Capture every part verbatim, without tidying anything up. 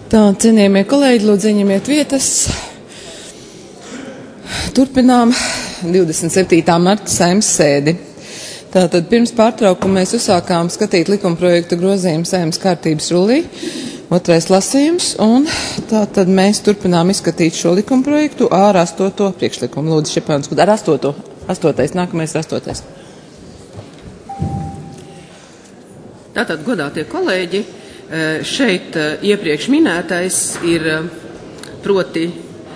Tā, cienījamie kolēģi, lūdzu ieņemiet vietas. Turpinām divdesmit septītā marta Saeimas sēdi. Tātad pirms pārtraukuma mēs uzsākām skatīt likumprojektu grozījumu Saeimas kārtības rullī, otrais lasījums, un tātad mēs turpinām izskatīt šo likumprojektu ar astoto priekšlikumu. Lūdzu, Šepāns, ar astoto, astotais, nākamais astotais. Tātad, godātie kolēģi, šeit iepriekš minētais ir proti,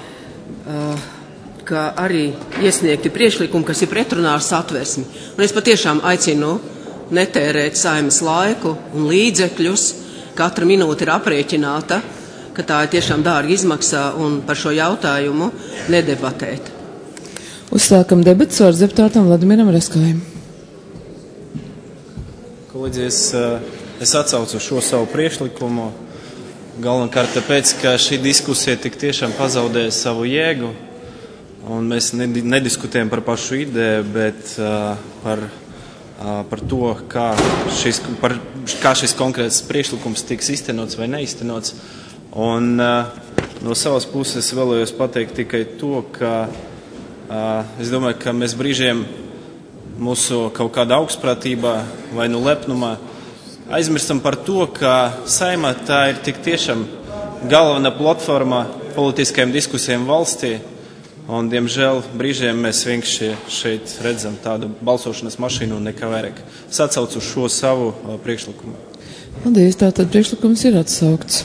ka arī iesniegti priekšlikumi, kas ir pretrunā ar satversmi. Un es patiešām aicinu netērēt Saeimas laiku un līdzekļus, katra minūte ir aprēķināta, ka tā ir tiešām dārga izmaksā un par šo jautājumu nedebatēt. Uzsākam debatas ar deputātam Vladimiram Raskājam. Kolēģi, es, es atsaucu šo savu priekšlikumu galvenokārt tāpēc, ka šī diskusija tik tiešām pazaudēja savu jēgu, un mēs nediskutējam par pašu ideju, bet uh, par, uh, par to, kā šis, par, kā šis konkrēts priekšlikums tiks iztenots vai neiztenots. Un uh, no savas puses vēlējos pateikt tikai to, ka uh, es domāju, ka mēs brīžiem mūsu kaut kāda augstprātībā vai nu lepnumā aizmirstam par to, ka Saeima tā ir tik tiešām galvenā platforma politiskajām diskusijām valstī, un, diemžēl, brīžiem mēs vienkārši šeit redzam tādu balsošanas mašīnu un nekā vairāk. Es atsaucu šo savu uh, priekšlikumu. Paldies, tātad priekšlikums ir atsaukts.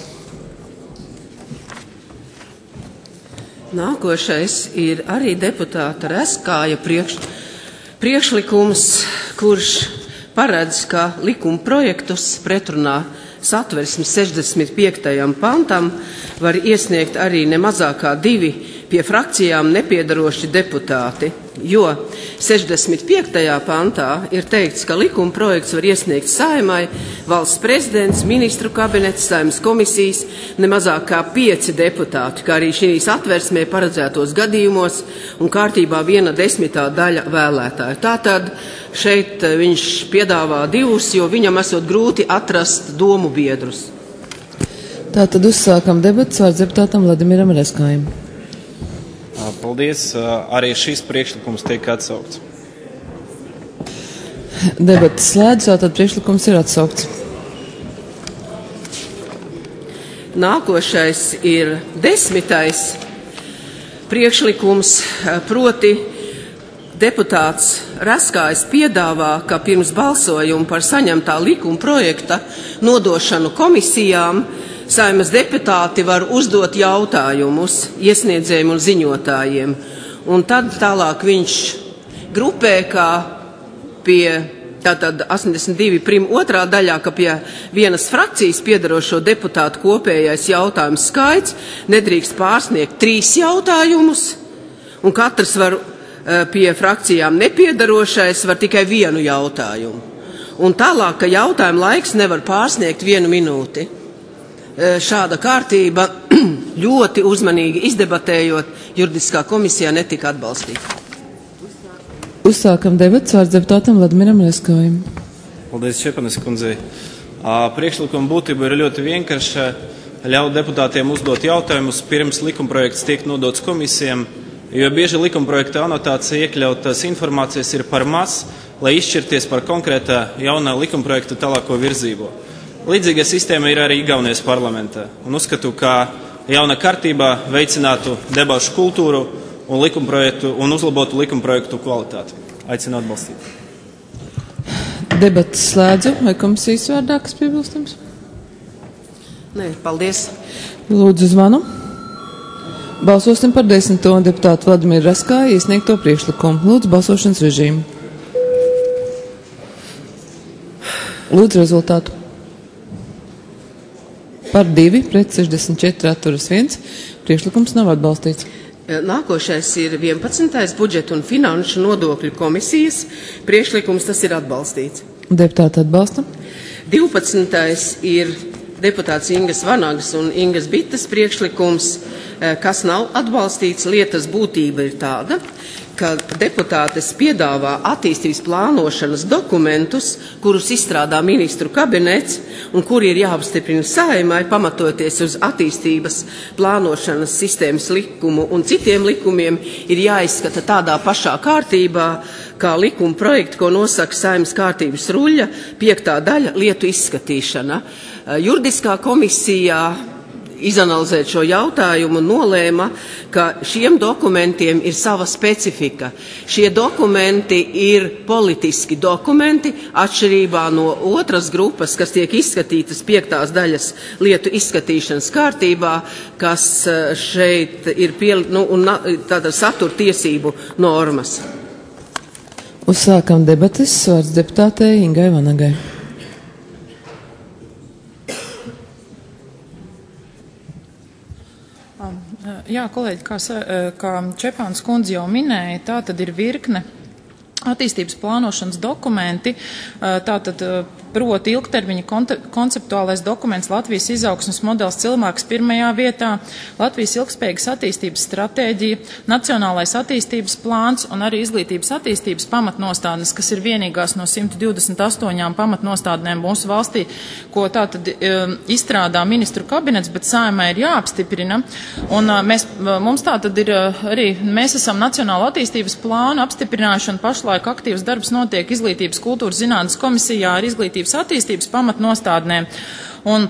Nākošais ir arī deputāta Raskāja priekš, priekšlikums, kurš paredz, ka likuma projektus pretrunā satversmes sešdesmit piektajam pantam var iesniegt arī ne mazākā divi pie frakcijām nepiedaroši deputāti, jo sešdesmit piektajā pantā ir teikts, ka likuma projekts var iesniegt Saeimai, valsts prezidents, ministru kabinets, Saeimas komisijas, ne mazāk kā pieci deputāti, kā arī šīs atversmē paredzētos gadījumos un kārtībā viena desmitā daļa vēlētāju. Tātad šeit viņš piedāvā divus, jo viņam esot grūti atrast domu biedrus. Tātad uzsākam debatas ar deputātam Vladimiram Raskājam. Paldies. Arī šis priekšlikums tiek atsaukts. Debatas slēdz, tātad priekšlikums ir atsaukts. Nākošais ir desmitais priekšlikums, proti deputāts Raskājs piedāvā, ka pirms balsojuma par saņemtā likuma projekta nodošanu komisijām Saeimas deputāti var uzdot jautājumus iesniedzējiem un ziņotājiem. Un tad tālāk viņš grupē, kā pie tātad astoņdesmit divi prim otrā daļā, ka pie vienas frakcijas piedarošo deputātu kopējais jautājums skaits nedrīkst pārsniegt trīs jautājumus, un katrs var pie frakcijām nepiedarošais var tikai vienu jautājumu. Un tālāk, ka jautājuma laiks nevar pārsniegt vienu minūti. Šāda kārtība ļoti uzmanīgi izdebatējot juridiskā komisijā netika atbalstīta. Uzsākam debatas ar deputātam Vladimiram Raskājam. Paldies, Šepanes kundzei. Priekšlikuma būtība ir ļoti vienkārša. Ļaut deputātiem uzdot jautājumus pirms likumprojekts tiek nodots komisijām, jo bieži likumprojekta anotācija iekļautas informācijas ir par maz, lai izšķirties par konkrētā jaunā likumprojekta tālāko virzību. Līdzīga sistēma ir arī Igaunijas parlamentā, un uzskatu, ka jauna kārtībā veicinātu debašu kultūru un, likumprojektu, un uzlabotu likumprojektu kvalitāti. Aicinu atbalstīt. Debatas slēdzu. Vai komisijas vārdā kas piebilstams? Nē, paldies. Lūdzu zvanu. Balsosim par desmito deputātu Vladimiru Raskāju iesniegto priekšlikumu. Lūdzu balsošanas režīmu. Lūdzu rezultātu. Par divi pret sešdesmit četri atturas viens. Priekšlikums nav atbalstīts. Nākošais ir vienpadsmitais budžeta un finanšu nodokļu komisijas priekšlikums, tas ir atbalstīts. Deputāti atbalsta. divpadsmitais ir deputāts Ingas Vanagas un Ingas Bitas priekšlikums, kas nav atbalstīts. Lietas būtība ir tāda, ka deputātes piedāvā attīstības plānošanas dokumentus, kurus izstrādā ministru kabinets un kuri ir jāapstiprina Saeimai, pamatoties uz attīstības plānošanas sistēmas likumu un citiem likumiem, ir jāizskata tādā pašā kārtībā, kā likuma projekti, ko nosaka Saeimas kārtības ruļļa piektā daļa lietu izskatīšana. Juridiskā komisijā izanalizēt šo jautājumu un nolēma, ka šiem dokumentiem ir sava specifika. Šie dokumenti ir politiski dokumenti, atšķirībā no otras grupas, kas tiek izskatītas piektās daļas lietu izskatīšanas kārtībā, kas šeit ir pie, nu, un tāda satura tiesību normas. Uzsākam debates, vārds deputātei Ingai Vanagai. Jā, kolēģi, kā, kā Čepāns kundze jau minēja, tā tad ir virkne attīstības plānošanas dokumenti, tātad proti ilgtermiņa konceptuālais dokuments Latvijas izaugsmes modelis cilvēks pirmajā vietā, Latvijas ilgspējīgas attīstības stratēģija, nacionālais attīstības plāns un arī izglītības attīstības pamatnostādnes, kas ir vienīgās no simt divdesmit astoņām pamatnostādnēm mūsu valstī, ko tātad izstrādā ministru kabinets, bet Saeimai ir jāapstiprina. Un mēs, mums tātad ir arī, mēs esam Nacionālo attīstības plānu apstiprinājuši un pašlaik aktīvs darbs notiek Izglītības kultūras zinātnes komisijā ar izglītības attīstības pamatnostādnēm. Un,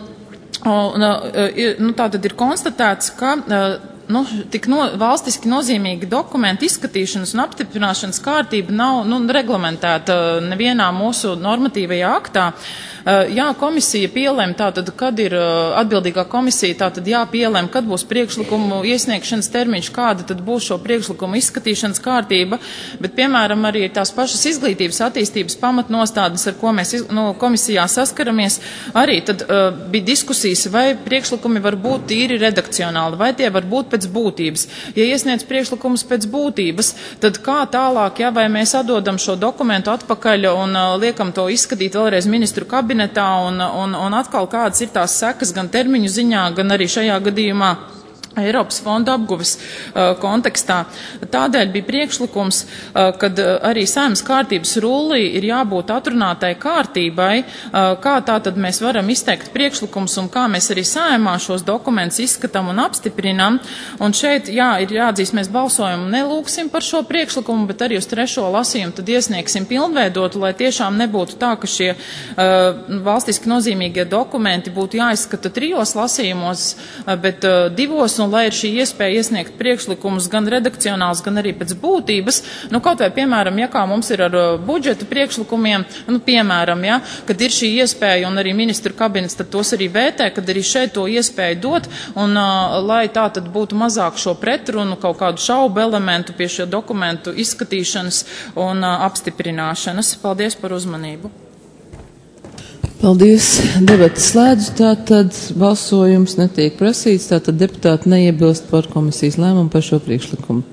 un, nu, tā tad ir konstatēts, ka nu, tik no, valstiski nozīmīgi dokumenti izskatīšanas un apstiprināšanas kārtība nav nu, reglamentēta nevienā mūsu normatīvajā aktā. Jā, komisija pielēm tātad, kad ir atbildīgā komisija, tātad jāpielēm, kad būs priekšlikumu iesniegšanas termiņš, kāda tad būs šo priekšlikumu izskatīšanas kārtība, bet, piemēram, arī tās pašas izglītības attīstības pamatnostādnes, ar ko mēs nu, komisijā saskaramies, arī tad uh, bija diskusijas, vai priekšlikumi var būt tīri redakcionāli, vai tie var būt pēc būtības. Ja iesniedz priekšlikumus pēc būtības, tad kā tālāk, ja, vai mēs atdodam šo dokumentu atpakaļ un uh, liekam to izskatīt vēlreiz ministru kabinetā, Un, un, un atkal kādas ir tās sekas gan termiņu ziņā, gan arī šajā gadījumā Eiropas fonda apguves uh, kontekstā. Tādēļ bija priekšlikums, uh, kad uh, arī Saeimas kārtības rullī ir jābūt atrunātai kārtībai, uh, kā tā tad mēs varam izteikt priekšlikums un kā mēs arī Saeimā šos dokumentus izskatām un apstiprinām. Un šeit, jā, ir jāatzīst, mēs balsojumu nelūksim par šo priekšlikumu, bet arī uz trešo lasījumu tad iesniegsim pilnveidotu, lai tiešām nebūtu tā, ka šie uh, valstiski nozīmīgie dokumenti būtu jāizskata trijos lasījumos, uh, bet uh, divos, un lai ir šī iespēja iesniegt priekšlikumus gan redakcionāls, gan arī pēc būtības, nu kaut vai, piemēram, ja kā mums ir ar budžeta priekšlikumiem, nu, piemēram, ja, kad ir šī iespēja un arī ministru kabinets tad tos arī vērtē, kad arī šeit to iespēju dot, un uh, lai tā tad būtu mazāk šo pretrunu, kaut kādu šaubu elementu pie šo dokumentu izskatīšanas un uh, apstiprināšanas. Paldies par uzmanību. Paldies. Debates slēdzu, tātad balsojums netiek prasīts, tātad deputāti neiebilst par komisijas lēmumu par šo priekšlikumu.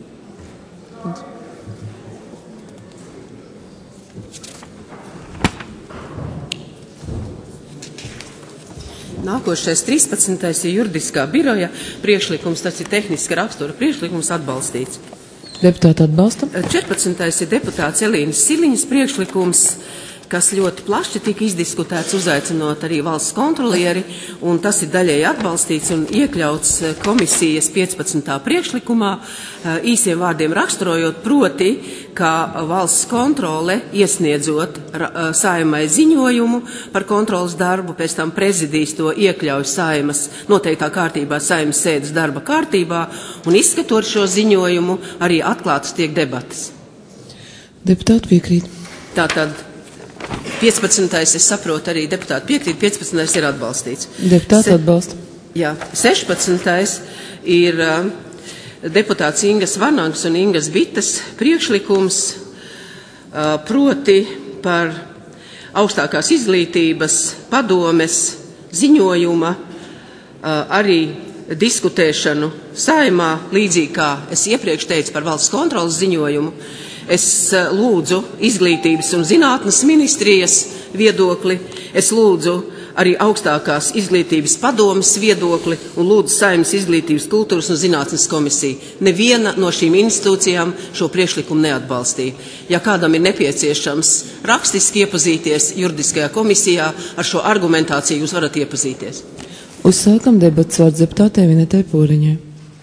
Nākošais trīspadsmitais ir juridiskā biroja priekšlikums, tas ir tehniska rakstura priekšlikums atbalstīts. Deputāti atbalsta? četrpadsmitais ir deputāts Elīnas Siliņas priekšlikums, kas ļoti plaši tika izdiskutēts, uzaicinot arī valsts kontrolieri, un tas ir daļēji atbalstīts un iekļauts komisijas piecpadsmitā priekšlikumā, īsiem vārdiem raksturojot, proti, ka valsts kontrole iesniedzot Saeimai ziņojumu par kontrolas darbu, pēc tam prezidijs to iekļauj Saeimas noteiktā kārtībā, Saeimas sēdes darba kārtībā, un izskatot šo ziņojumu, arī atklātas tiek debatas. Deputāti piekrīt. Tātad piecpadsmitais, es saprotu, arī deputāti piekrīt, piecpadsmitais ir atbalstīts. Deputāti atbalsta. Jā, sešpadsmitais ir uh, deputāts Ingas Vanagas un Ingas Bitas priekšlikums, uh, proti par augstākās izglītības padomes ziņojuma uh, arī diskutēšanu Saeimā, līdzīgi kā es iepriekš teicu par valsts kontrolas ziņojumu. Es lūdzu izglītības un zinātnes ministrijas viedokli, es lūdzu arī augstākās izglītības padomes viedokli un lūdzu Saeimas izglītības, kultūras un zinātnes komisiju. Neviena no šīm institūcijām šo priekšlikumu neatbalstīja. Ja kādam ir nepieciešams rakstiski iepazīties juridiskajā komisijā, ar šo argumentāciju jūs varat iepazīties. Uzsākam debats vārds deputātei Vinetei Pūriņai.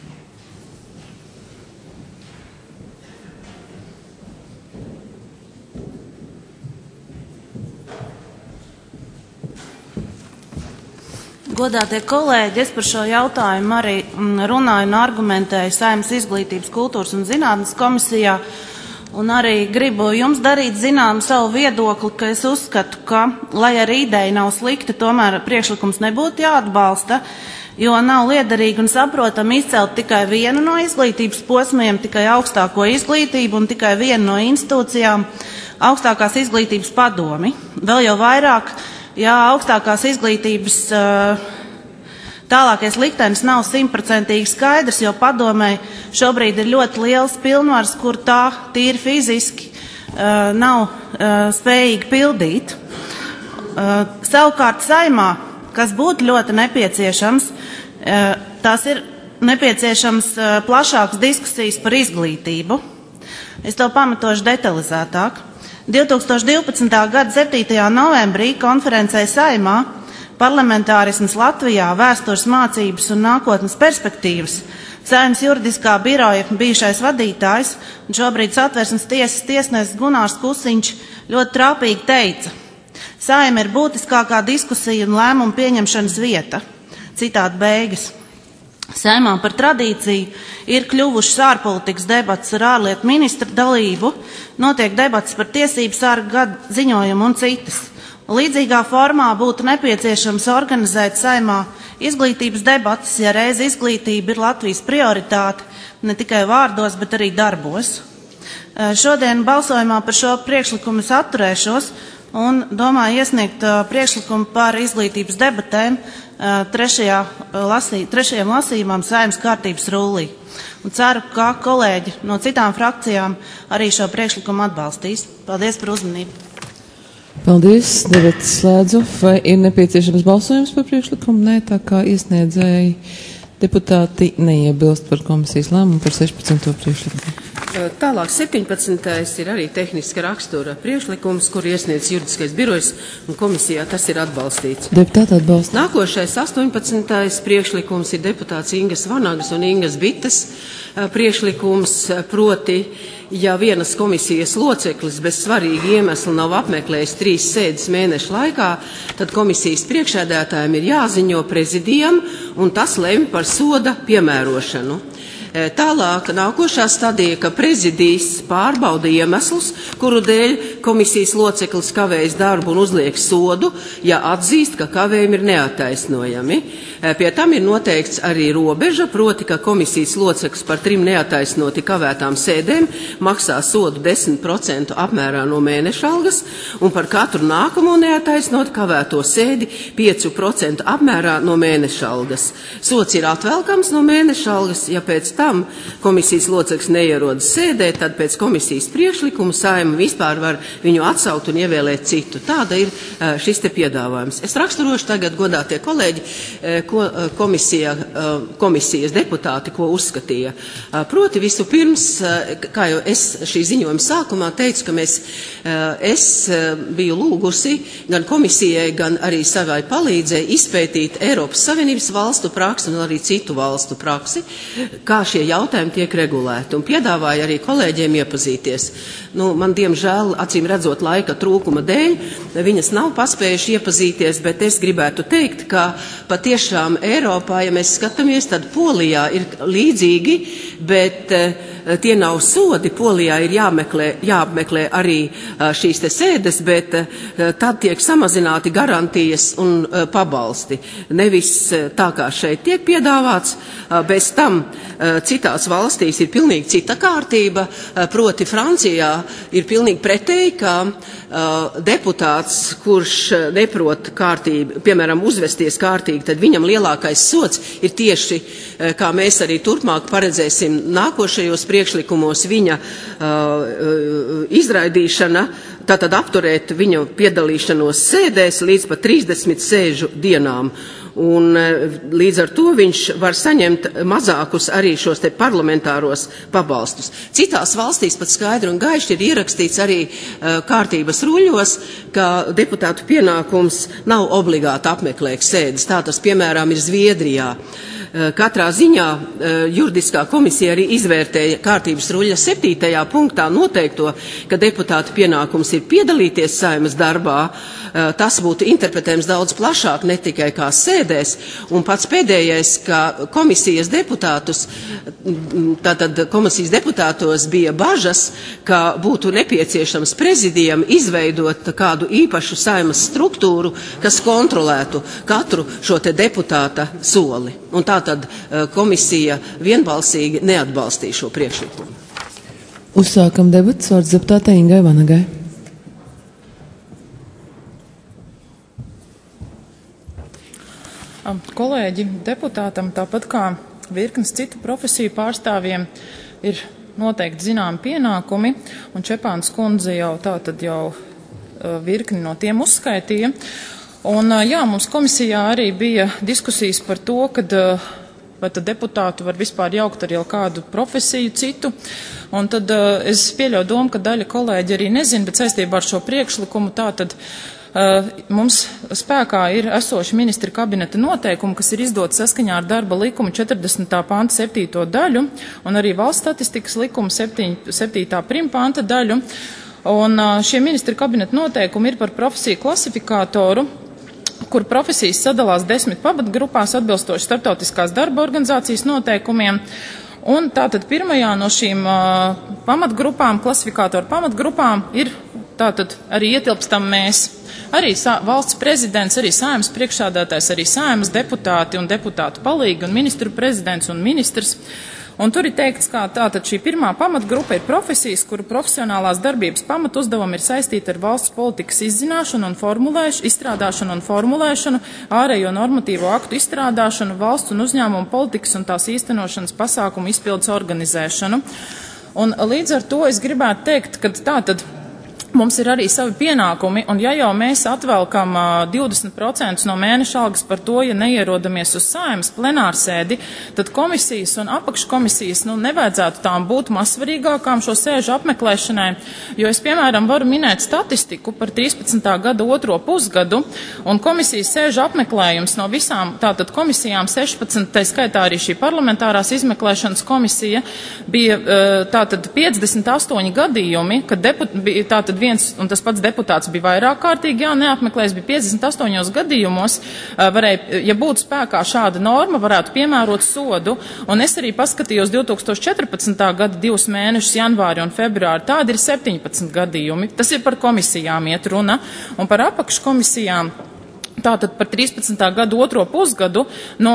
Godātie kolēģi, es par šo jautājumu arī runāju un argumentēju Saeimas izglītības, kultūras un zinātnes komisijā, un arī gribu jums darīt zinām savu viedokli, ka es uzskatu, ka, lai arī ideja nav slikta, tomēr priekšlikums nebūtu jāatbalsta, jo nav liederīgi un saprotami izcelt tikai vienu no izglītības posmiem, tikai augstāko izglītību un tikai vienu no institūcijām augstākās izglītības padomi. Vēl jau vairāk, ja augstākās izglītības uh, tālākais liktenis nav simtprocentīgi skaidrs, jo padomei šobrīd ir ļoti liels pilnvars, kur tā tīri fiziski uh, nav uh, spējīgi pildīt. Uh, savukārt Saeimā, kas būtu ļoti nepieciešams, uh, tās ir nepieciešams uh, plašākas diskusijas par izglītību. Es to pamatošu detalizētāk. divtūkstoš divpadsmitā gada septītajā novembrī konferencē Saeimā Parlamentārisms Latvijā, vēstures mācības un nākotnes perspektīvas Saeimas juridiskā biroja bijušais vadītājs un šobrīd Satversmes tiesas tiesnesis Gunārs Kusiņš ļoti trāpīgi teica: Saeima ir būtiskākā diskusija un lēmumu pieņemšanas vieta. Citāta beigas. Saeimā par tradīciju ir kļuvušas ārpolitikas debatas ar ārlietu ministra dalību, notiek debatas par tiesību sargu gadu ziņojumu un citas. Līdzīgā formā būtu nepieciešams organizēt Saeimā izglītības debatas, ja reiz izglītība ir Latvijas prioritāte ne tikai vārdos, bet arī darbos. Šodien balsojumā par šo priekšlikumu es atturēšos un domāju iesniegt priekšlikumu par izglītības debatēm trešajā lasī, trešajam lasījumam Saeimas kārtības rullī. Un ceru, ka kolēģi no citām frakcijām arī šo priekšlikumu atbalstīs. Paldies par uzmanību. Paldies, debatas slēdzu. Vai ir nepieciešams balsojums par priekšlikumu? Nē, tā kā iesniedzēji deputāti neiebilst par komisijas lēmumu par sešpadsmito priekšlikumu. Tālāk septiņpadsmitais ir arī tehniska rakstura priekšlikums, kur iesniedz juridiskais birojs un komisijā tas ir atbalstīts. Deputāti atbalsta. Nākošais astoņpadsmitais priekšlikums ir deputāts Ingas Vanagas un Ingas Bites priekšlikums, proti, ja vienas komisijas loceklis bez svarīga iemesla nav apmeklējis trīs sēdes mēnešu laikā, tad komisijas priekšsēdētājiem ir jāziņo prezidijam un tas lemj par soda piemērošanu. Tālāk nākošā stadija, ka prezidijs pārbauda iemeslus, kuru dēļ komisijas loceklis kavējas darbu un uzliek sodu, ja atzīst, ka kavējumi ir neattaisnojami. Pie tam ir noteikts arī robeža, proti, ka komisijas loceklis par trim neattaisnoti kavētām sēdēm maksā sodu desmit procentu apmērā no mēneša algas un par katru nākamo neattaisnot kavēto sēdi pieci procenti apmērā no mēneša algas. Sods ir atvelkams no mēneša algas, ja pēc tam komisijas loceklis neierodas sēdē, tad pēc komisijas priekšlikuma Saeima vispār var viņu atsaukt un ievēlēt citu. Tāda ir šis te piedāvājums. Es raksturošu tagad, godātie kolēģi, ko komisija, komisijas deputāti, ko uzskatīja. Proti vispirms, kā jau es šī ziņojuma sākumā teicu, ka mēs, es biju lūgusi gan komisijai, gan arī savai palīdzēji izpētīt Eiropas Savienības valstu praksi un arī citu valstu praksi, kā šie jautājumi tiek regulēti, un piedāvāja arī kolēģiem iepazīties. Nu, man, diemžēl, acīm redzot laika trūkuma dēļ, viņas nav paspējuši iepazīties, bet es gribētu teikt, ka patiešām Eiropā, ja mēs skatāmies, tad Polijā ir līdzīgi, bet tie nav sodi. Polijā ir jāmeklē, jāapmeklē arī šīs te sēdes, bet tad tiek samazināti garantijas un pabalsti. Nevis tā kā šeit tiek piedāvāts, bez tam citās valstīs ir pilnīgi cita kārtība, proti Francijā ir pilnīgi pretēji, ka deputāts, kurš neprot kārtību, piemēram, uzvesties kārtīgi, tad viņam lielākais sods ir tieši, kā mēs arī turpmāk paredzēsim nākošajos priekšlikumos, viņa uh, izraidīšana, tātad apturēt viņu piedalīšanos sēdēs līdz pat trīsdesmit sēžu dienām. Un līdz ar to viņš var saņemt mazākus arī šos te parlamentāros pabalstus. Citās valstīs pat skaidri un gaiši ir ierakstīts arī uh, kārtības ruļos, ka deputātu pienākums nav obligāti apmeklēt sēdes. Tā tas, piemēram, ir Zviedrijā. Katrā ziņā juridiskā komisija arī izvērtēja kārtības ruļa septītajā punktā noteikto, ka deputāta pienākums ir piedalīties Saeimas darbā. Tas būtu interpretējams daudz plašāk, ne tikai kā sēdēs. Un pats pēdējais, ka komisijas deputātus, tātad komisijas deputātos bija bažas, ka būtu nepieciešams prezidijam izveidot kādu īpašu Saeimas struktūru, kas kontrolētu katru šo te deputāta soli. Un tā tad komisija vienbalsīgi neatbalstīja šo priekšlikumu. Uzsākam debatas, vārds deputātei Ingai Vanagai. Kolēģi, deputātam, tāpat kā virknes citu profesiju pārstāvjiem, ir noteikti zināmi pienākumi, un Čepāns kundze jau tātad jau virkni no tiem uzskaitīja. Un, jā, mums komisijā arī bija diskusijas par to, kad vai tad deputātu var vispār jaukt ar jau kādu profesiju citu. Un tad es pieļauju domu, ka daļa kolēģi arī nezina, bet saistībā ar šo priekšlikumu tātad mums spēkā ir esoši ministra kabineta noteikumi, kas ir izdot saskaņā ar darba likumu četrdesmitā panta septīto daļu un arī valsts statistikas likuma septītā prim panta daļu. Un šie ministra kabineta noteikumi ir par profesiju klasifikātoru, kur profesijas sadalās desmit pamatgrupās atbilstoši starptautiskās darba organizācijas noteikumiem. Un tātad pirmajā no šīm uh, pamatgrupām, klasifikātoru pamatgrupām, ir tātad arī ietilpstam mēs. Arī sā, valsts prezidents, arī Saeimas priekšsādātājs, arī Saeimas deputāti un deputātu palīgi un ministru prezidents un ministrs. Un tur ir teikts, ka tātad šī pirmā pamatgrupa ir profesijas, kuru profesionālās darbības pamat uzdevumi ir saistīti ar valsts politikas izzināšanu un formulēšanu, izstrādāšanu un formulēšanu, ārējo normatīvo aktu izstrādāšanu, valsts un uzņēmumu politikas un tās īstenošanas pasākumu izpildes organizēšanu. Un līdz ar to es gribētu teikt, ka tātad mums ir arī savi pienākumi, un ja jau mēs atvelkam uh, divdesmit procentus no mēneša algas par to, ja neierodamies uz Saeimas plenārsēdi, tad komisijas un apakškomisijas, nu, nevajadzētu tām būt mazsvarīgākām šo sēžu apmeklēšanai, jo es, piemēram, varu minēt statistiku par trīspadsmitā gada otro pusgadu, un komisijas sēžu apmeklējums no visām, tātad komisijām sešpadsmit, tā skaitā arī šī parlamentārās izmeklēšanas komisija, bija uh, tātad piecdesmit astoņi gadījumi, kad deput, bija tātad viens un tas pats deputāts bija vairāk kārtīgi, jā, neapmeklējis, bija piecdesmit astoņos gadījumos, varēja, ja būtu spēkā šāda norma, varētu piemērot sodu, un es arī paskatījos divi tūkstoši četrpadsmitā gada divus mēnešus, janvāri un februāri, tādi ir septiņpadsmit gadījumi, tas ir par komisijām iet runa, un par apakškomisijām. Tātad par trīspadsmitā gada otro pusgadu no,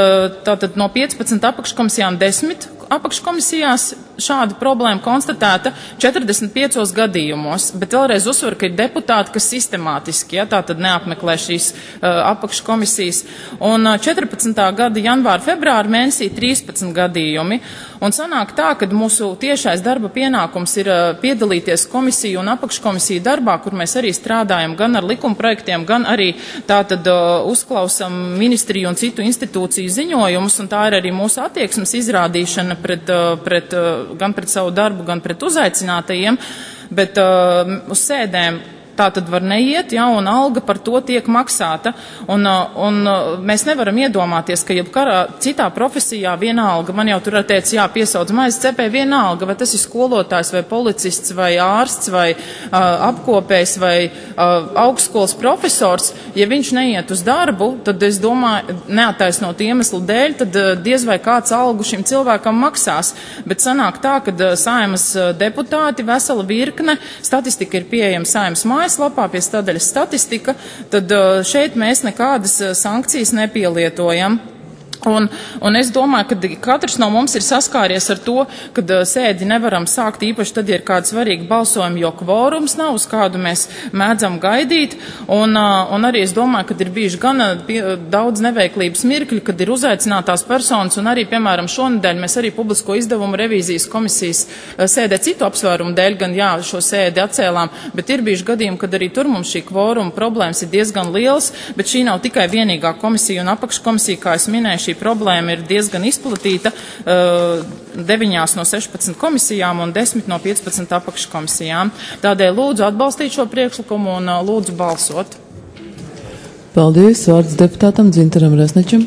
tātad no piecpadsmit apakškomisijām desmit apakškomisijās šāda problēma konstatēta četrdesmit piecos gadījumos, bet vēlreiz uzsver, ka ir deputāti, kas sistemātiski, ja, tātad neapmeklē šīs uh, apakškomisijas. Un uh, četrpadsmitā gada janvāra, februāra mēnesī trīspadsmit gadījumi. Un sanāk tā, ka mūsu tiešais darba pienākums ir uh, piedalīties komisiju un apakškomisiju darbā, kur mēs arī strādājam gan ar likumprojektiem, gan arī tātad uh, uzklausam ministriju un citu institūciju ziņojumus, un tā ir arī mūsu attieksmes izrādīšana pret, uh, pret uh, gan pret savu darbu, gan pret uzaicinātajiem, bet uh, uz sēdēm tā tad var neiet, ja, un alga par to tiek maksāta. Un, un mēs nevaram iedomāties, ka jebkarā citā profesijā vienalga, man jau tur teica, jā, piesauc maizes cepē vienalga, vai tas ir skolotājs, vai policists, vai ārsts, vai uh, apkopējs, vai uh, augstskolas profesors, ja viņš neiet uz darbu, tad es domāju, neataisnot iemeslu dēļ, tad uh, diez vai kāds algu šim cilvēkam maksās. Bet sanāk tā, ka uh, Saeimas deputāti, vesela virkne, statistika ir pieejama Saeimas mājas, mājaslapā pie sadaļas statistika, tad šeit mēs nekādas sankcijas nepielietojam. Un, un es domāju, ka katrs no mums ir saskāries ar to, ka sēdi nevaram sākt īpaši tad, ja ir kāda svarīga balsojuma, jo kvorums nav, uz kādu mēs mēdzam gaidīt. Un, un arī es domāju, ka ir bijuši gana daudz neveiklības mirkļi, kad ir uzaicinātās personas, un arī, piemēram, šonedēļ mēs arī publisko izdevumu revīzijas komisijas sēdē citu apsvērumu dēļ, gan jā, šo sēdi atcēlām, bet ir bijuši gadījumi, kad arī tur mums šī kvoruma problēmas ir diezgan lielas, bet šī nav tikai vienīgā komisija un apakškomisija, kā es minēju, šī problēma ir diezgan izplatīta deviņās no sešpadsmit komisijām un desmit no piecpadsmit apakškomisijām. Tādēļ lūdzu atbalstīt šo priekšlikumu un lūdzu balsot. Paldies. Vārds deputātam Dzintaram Resnečam.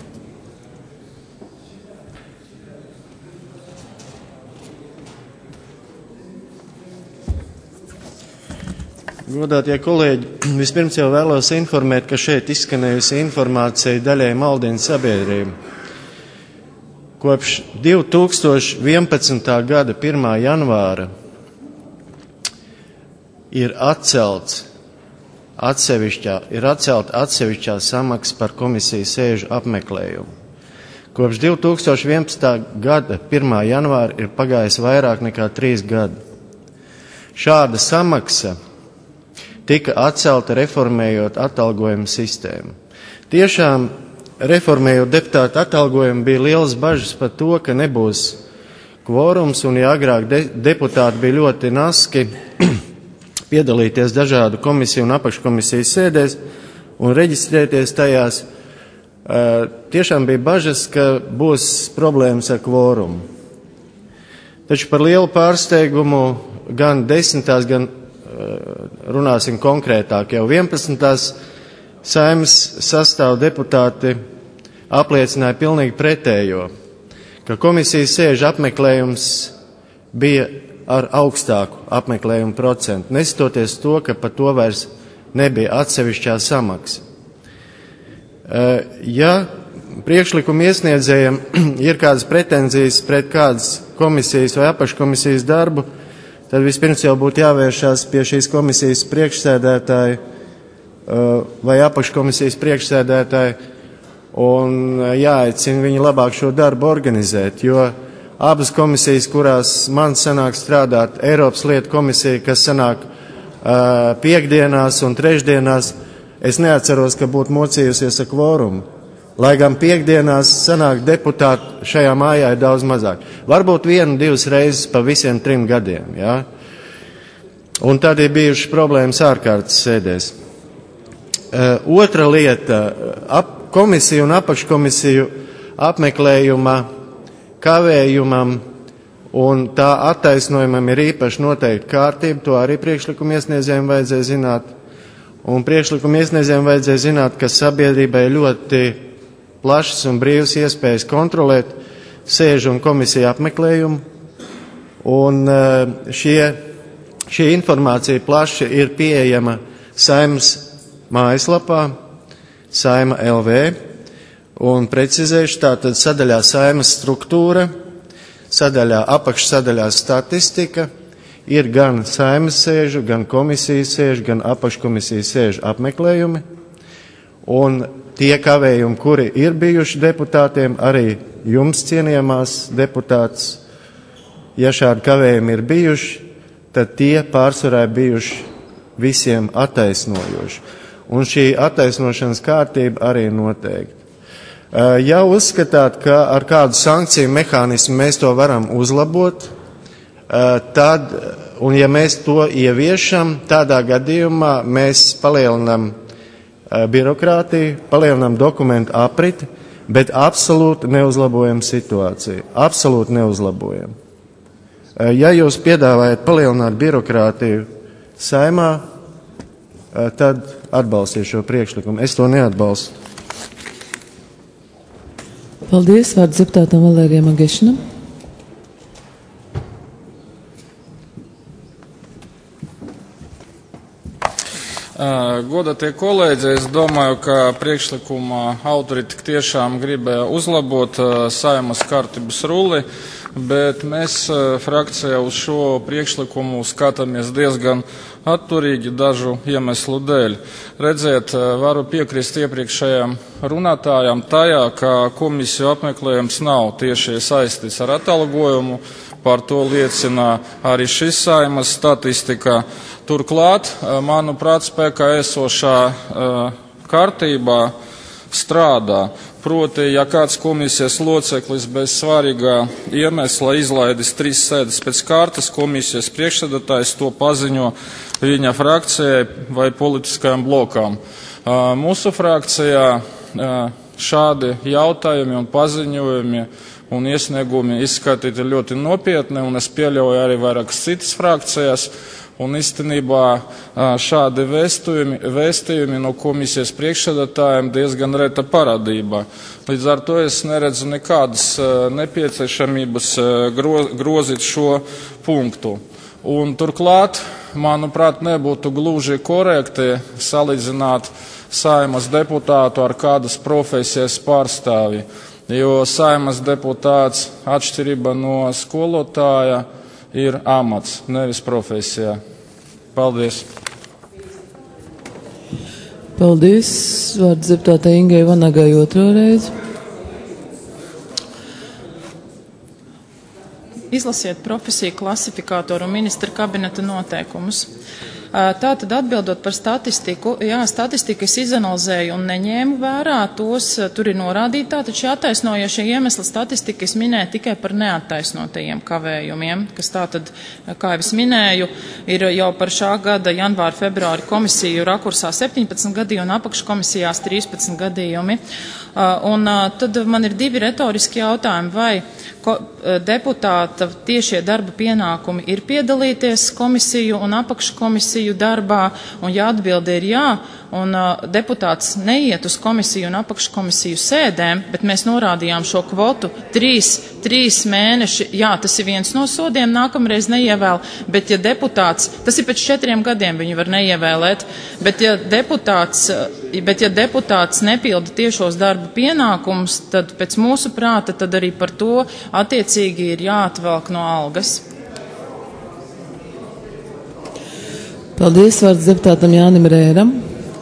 Godātie kolēģi, vispirms jau vēlos informēt, ka šeit izskanējusi informācija daļai maldina sabiedrību. Kopš divi tūkstoši vienpadsmitā gada pirmā janvāra ir atcelts atsevišķā, ir atcelta atsevišķā samaksa par komisijas sēžu apmeklējumu. Kopš divi tūkstoši vienpadsmitā gada pirmā janvāra ir pagājis vairāk nekā trīs gadi. Šāda samaksa tika atcelta reformējot atalgojumu sistēmu. Tiešām, reformējot deputātu atalgojumu, bija lielas bažas par to, ka nebūs kvorums, un ja agrāk de deputāti bija ļoti naski piedalīties dažādu komisiju un apakškomisiju sēdēs un reģistrēties tajās, tiešām bija bažas, ka būs problēmas ar kvorumu. Taču par lielu pārsteigumu gan desmitās, gan runāsim konkrētāk, jau vienpadsmitās Saeimas sastāv deputāti apliecināja pilnīgi pretējo, ka komisijas sēžu apmeklējums bija ar augstāku apmeklējumu procentu, neskatoties to, ka par to vairs nebija atsevišķā samaksa. Ja priekšlikuma iesniedzējiem ir kādas pretenzijas pret kādas komisijas vai apakškomisijas darbu, tad vispirms jau būtu jāvēršās pie šīs komisijas priekšsēdētāja vai apakškomisijas priekšsēdētāja un jāaicina viņi labāk šo darbu organizēt, jo abas komisijas, kurās man sanāk strādāt, Eiropas lietu komisija, kas sanāk piekdienās un trešdienās, es neatceros, ka būtu mocījusies ar kvorumu. Lai gan piekdienās sanāk deputāti šajā mājā ir daudz mazāk. Varbūt vienu, divas reizes pa visiem trim gadiem. Ja? Un tad ir bijušas problēmas ārkārtas sēdēs. Uh, otra lieta ap, – komisiju un apakškomisiju apmeklējuma kavējumam un tā attaisnojumam ir īpaši noteikti kārtība. To arī priekšlikuma iesniedzējiem vajadzēja zināt. Un priekšlikuma iesniedzējiem vajadzēja zināt, ka sabiedrībai ļoti plašas un brīvas iespējas kontrolēt sēžu un komisiju apmeklējumu, un šie, šī informācija plaši ir pieejama Saeimas mājaslapā, Saeima L V, un precizēšu tātad sadaļā Saeimas struktūra, sadaļā apakšsadaļā statistika, ir gan Saeimas sēžu, gan komisijas sēžu, gan apakškomisijas sēžu apmeklējumi, un tie kavējumi, kuri ir bijuši deputātiem, arī jums, cienījamās deputāts, ja šādi kavējumi ir bijuši, tad tie pārsvarā ir bijuši visiem attaisnojoši. Un šī attaisnošanas kārtība arī ir noteikta. Ja uzskatāt, ka ar kādu sankciju mehānismu mēs to varam uzlabot, tad, un ja mēs to ieviešam, tādā gadījumā mēs palielinam birokrātiju, palielinām dokumentu apriti, bet absolūti neuzlabojam situāciju. Absolūti neuzlabojam. Ja jūs piedāvājat palielināt birokrātiju Saeimā, tad atbalstiet šo priekšlikumu. Es to neatbalstu. Paldies. Vārds deputātam Valērijam Agešinam. Godātie kolēģi, es domāju, ka priekšlikuma autori tik tiešām gribēja uzlabot Saeimas kārtības rulli, bet mēs frakcijā uz šo priekšlikumu skatāmies diezgan atturīgi dažu iemeslu dēļ. Redziet, varu piekrist iepriekšējām runātājām tajā, ka komisiju apmeklējums nav tieši saistīts ar atalgojumu. Par to liecina arī šis Saeimas statistika. Turklāt, manuprāt, spēkā esošā kārtībā strādā. Proti, ja kāds komisijas loceklis bez svarīgā iemesla izlaidis trīs sēdes pēc kārtas, komisijas priekšsēdētājs to paziņo viņa frakcijai vai politiskajām blokām. Mūsu frakcijā šādi jautājumi un paziņojumi un iesniegumi izskatīti ļoti nopietni, un es pieļauju arī vairākas citas frakcijas. Un īstenībā šādi vēstījumi, vēstījumi no komisijas priekšsēdētājiem diezgan reta parādība. Līdz ar to es neredzu nekādas nepieciešamības grozīt šo punktu. Un turklāt, manuprāt, nebūtu gluži korekti salīdzināt Saeimas deputātu ar kādas profesijas pārstāvi, jo Saeimas deputāts atšķirība no skolotāja ir amats, nevis profesijā. Paldies. Paldies. Vārds deputātei Ingai Vanagai otro reizi. Izlasiet profesiju klasifikātoru un ministra kabineta noteikumus. Tātad atbildot par statistiku, jā, statistiku es izanalizēju un neņēmu vērā, tos tur ir norādīti, tātad šie attaisnojošie iemesli statistika es minēju tikai par neattaisnotajiem kavējumiem, kas tātad, kā jau es minēju, ir jau par šā gada janvāra, februāra komisiju rakursā septiņpadsmit gadījumi un apakškomisijās trīspadsmit gadījumi. Un tad man ir divi retoriski jautājumi, vai ko, deputāta tiešie darba pienākumi ir piedalīties komisiju un apakškomisiju darbā, un ja atbilde ir jā, un uh, deputāts neiet uz komisiju un apakškomisiju sēdēm, bet mēs norādījām šo kvotu trīs, trīs mēneši, jā, tas ir viens no sodiem, nākamreiz neievēl, bet ja deputāts, tas ir pēc četriem gadiem viņu var neievēlēt, bet ja deputāts, bet ja deputāts nepilda tiešos darba pienākumus, tad pēc mūsu prāta, tad arī par to attiecīgi ir jāatvelk no algas. Paldies, vārds deputātam Jānim Rēram.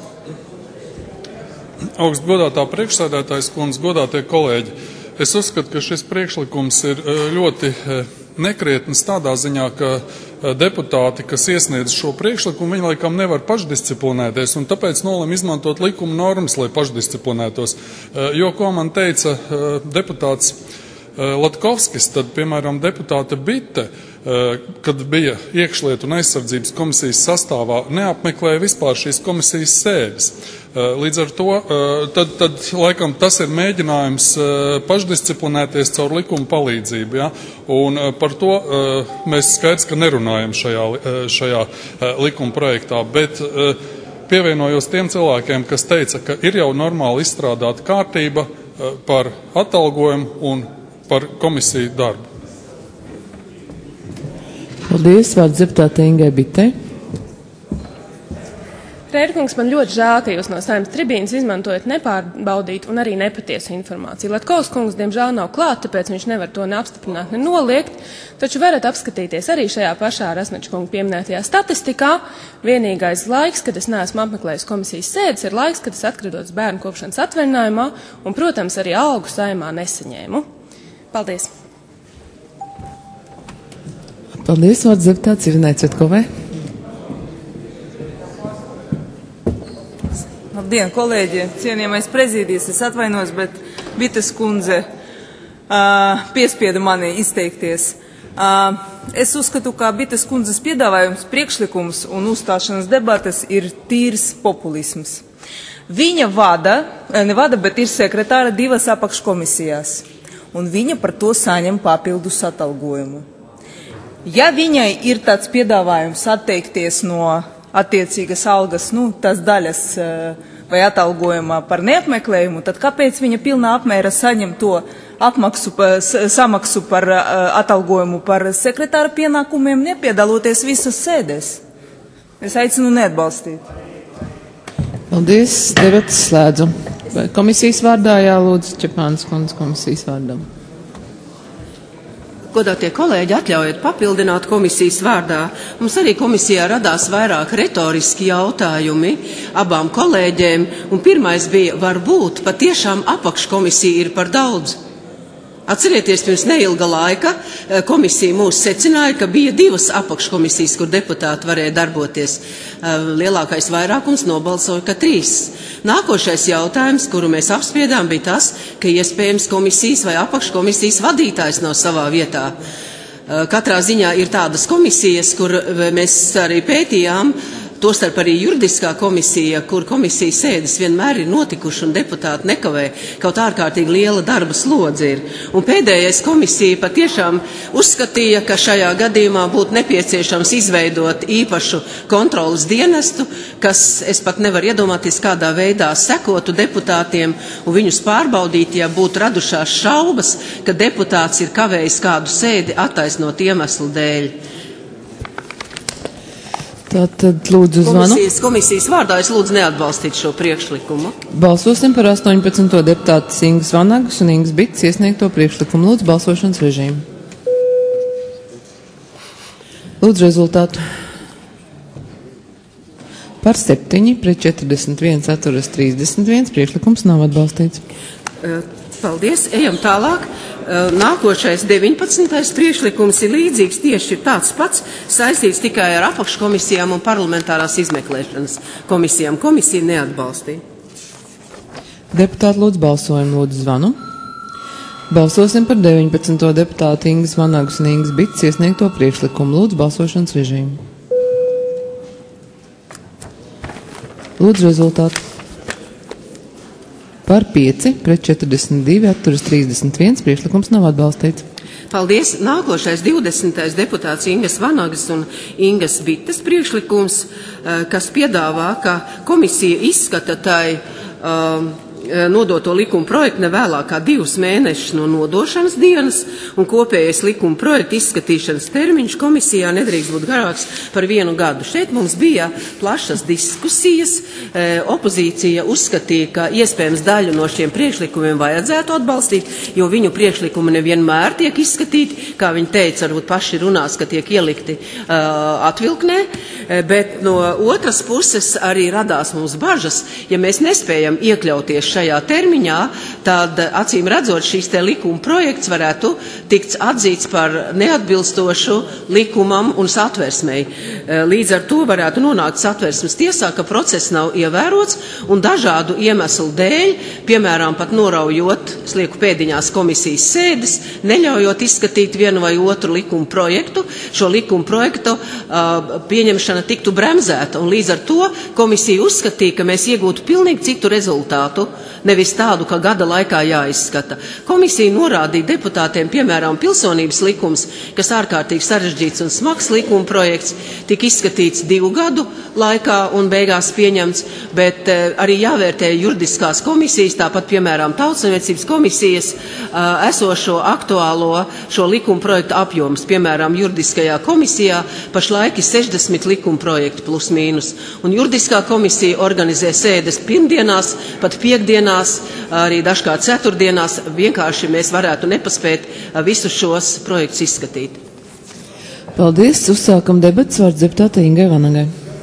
Augst godātā priekšsēdētājs kundze, godātie kolēģi, es uzskatu, ka šis priekšlikums ir ļoti nekrietns tādā ziņā, ka deputāti, kas iesniedz šo priekšlikumu, viņi laikam nevar pašdisciplinēties, un tāpēc nolem izmantot likuma normas, lai pašdisciplinētos. Jo, ko man teica deputāts Latkovskis, tad, piemēram, deputāte Bite, kad bija iekšlietu un aizsardzības komisijas sastāvā, neapmeklēja vispār šīs komisijas sēdes. Līdz ar to, tad, tad laikam tas ir mēģinājums pašdisciplinēties caur likuma palīdzību. Ja? Un par to mēs skaidrs, ka nerunājam šajā, šajā likuma projektā, bet pievienojos tiem cilvēkiem, kas teica, ka ir jau normāli izstrādāta kārtība par atalgojumu un par komisiju darbu. Paldies, vārds deputātei Ingai Bitei. Rērkungs, man ļoti žēl, ka jūs no Saeimas tribīnas izmantojat nepārbaudītu un arī nepatiesu informāciju. Latkovs kungs, diemžēl, nav klāt, tāpēc viņš nevar to neapstiprināt, ne noliegt, taču varat apskatīties arī šajā pašā Rasnača kunga pieminētajā statistikā. Vienīgais laiks, kad es neesmu apmeklējis komisijas sēdes, ir laiks, kad es atkratos bērnu kopšanas atvaļinājumā un, protams, arī algu Saeimā nesaņēmu. Paldies! Paldies, vārds deputāts Irinai Cvetkovai. Labdien, kolēģi, cienījamais prezidijs, es atvainojos, bet Bites kundze uh, piespieda mani izteikties. Uh, es uzskatu, ka Bites kundzes piedāvājums, priekšlikums un uzstāšanas debates ir tīrs populisms. Viņa vada, ne vada, bet ir sekretāra divas apakškomisijās, un viņa par to saņem papildus atalgojumu. Ja viņai ir tāds piedāvājums atteikties no attiecīgas algas, nu, tās daļas vai atalgojumā par neapmeklējumu, tad kāpēc viņa pilnā apmēra saņem to apmaksu, samaksu par atalgojumu par sekretāra pienākumiem, nepiedaloties visas sēdēs? Es aicinu neatbalstīt. Paldies, debatas slēdzu. Komisijas vārdā jālūdzu Čepānas kundze komisijas vārdā. Godātie kolēģi, atļaujiet papildināt komisijas vārdā. Mums arī komisijā radās vairāk retoriski jautājumi abām kolēģiem, un pirmais bija, varbūt patiešām apakškomisija ir par daudz. Atcerieties, pirms neilga laika komisija mūs secināja, ka bija divas apakškomisijas, kur deputāti varēja darboties. Lielākais vairākums nobalsoja, ka trīs. Nākošais jautājums, kuru mēs apspriedām, bija tas, ka iespējams komisijas vai apakškomisijas vadītājs nav savā vietā. Katrā ziņā ir tādas komisijas, kur mēs arī pētījām, tostarp arī juridiskā komisija, kur komisijas sēdes vienmēr ir notikuši un deputāti nekavē, kaut ārkārtīgi liela darba slodze ir. Un pēdējais komisija patiešām uzskatīja, ka šajā gadījumā būtu nepieciešams izveidot īpašu kontrolas dienestu, kas, es pat nevaru iedomāties, kādā veidā sekotu deputātiem un viņus pārbaudīt, ja būtu radušās šaubas, ka deputāts ir kavējis kādu sēdi attaisnot iemeslu dēļ. Tātad lūdzu zvanu. Komisijas, komisijas vārdā es lūdzu neatbalstīt šo priekšlikumu. Balsosim par astoņpadsmito deputātas Ingas Vanagas un Ingas Bites iesniegto priekšlikumu. Lūdzu balsošanas režīmu. Lūdzu rezultātu. Par septiņi pret četrdesmit viens atturas trīsdesmit viens priekšlikums nav atbalstīts. Paldies, ejam tālāk. Nākošais deviņpadsmitais priekšlikums ir līdzīgs, tieši tāds pats, saistīts tikai ar apakškomisijām un parlamentārās izmeklēšanas komisijām. Komisija neatbalstīja. Deputāti lūdzu balsojumu, lūdzu zvanu. Balsosim par deviņpadsmito deputātu Ingas Vanagas un Ingas Bites iesniegto priekšlikumu. Lūdzu balsošanas režīmu. Lūdzu rezultātu. Par pieci pret četrdesmit divi atturas trīsdesmit viens priekšlikums nav atbalstīts. Paldies. Nākošais divdesmitais deputāts Ingas Vanagas un Ingas Bites priekšlikums, kas piedāvā, ka komisija izskata tai um, nodoto likuma projektu ne vēlāk kā divus mēnešus no nodošanas dienas, un kopējais likuma projektu izskatīšanas termiņš komisijā nedrīkst būt garāks par vienu gadu. Šeit mums bija plašas diskusijas. E, opozīcija uzskatīja, ka iespējams daļu no šiem priekšlikumiem vajadzētu atbalstīt, jo viņu priekšlikumi nevienmēr tiek izskatīti, kā viņi teica, varbūt paši runās, ka tiek ielikti uh, atvilknē, e, bet no otras puses arī radās mums bažas, ja mēs nespējam iekļauties šajā termiņā, tad acīm redzot šīs te likuma projekts varētu tikt atzīts par neatbilstošu likumam un satversmei. Līdz ar to varētu nonākt satversmes tiesā, ka process nav ievērots un dažādu iemeslu dēļ, piemēram, pat noraujot, slieku pēdiņās komisijas sēdes, neļaujot izskatīt vienu vai otru likuma projektu, šo likuma projektu uh, pieņemšana tiktu bremzēta. Un līdz ar to komisija uzskatīja, ka mēs iegūtu pilnīgi citu rezultātu, nevis tādu, ka gada laikā jāizskata. Komisija norādīja deputātiem, piemēram, pilsonības likums, kas ārkārtīgi sarežģīts un smags likuma projekts, tika izskatīts divu gadu laikā un beigās pieņemts, bet eh, arī jāvērtē juridiskās komisijas, tāpat, piemēram, Tautsaimniecības komisijas eh, esošo aktuālo šo likuma projektu apjoms. Piemēram, juridiskajā komisijā pašlaik ir sešdesmit likuma projektu plus mīnus, un juridiskā komisija organizē sēdes pirmdienās, pat piekdienās, arī dažkārt ceturtdienās, vienkārši mēs varētu nepaspēt visus šos projektus izskatīt. Paldies. Uzsākam debats. Vārds deputātei Ingai Vanagai.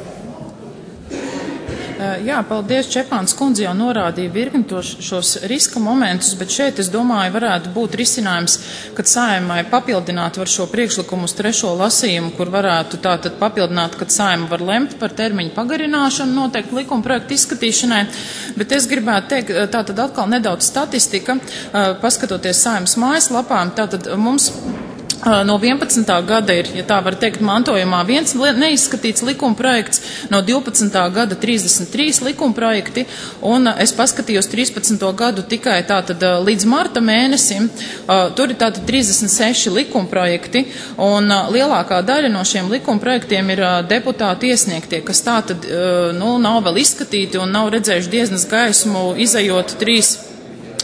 Jā, paldies. Čepāns kundze jau norādīja virkni šos riska momentus, bet šeit, es domāju, varētu būt risinājums, kad Saeimai papildināt var šo priekšlikumu uz trešo lasījumu, kur varētu tātad papildināt, kad Saeima var lemt par termiņu pagarināšanu noteikti likuma projektu izskatīšanai, bet es gribētu teikt, tātad atkal nedaudz statistika, paskatoties Saeimas mājaslapām, tātad mums no vienpadsmitā gada ir, ja tā var teikt, mantojumā viens neizskatīts likuma projekts, no divpadsmitā gada trīsdesmit trīs likuma projekti, un es paskatījos trīspadsmito gadu tikai tātad līdz marta mēnesim, tur ir tātad trīsdesmit seši likuma projekti, un lielākā daļa no šiem likuma projektiem ir deputāti iesniegtie, kas tātad, nu, nav vēl izskatīti un nav redzējuši dieznas gaismu, izejot trīs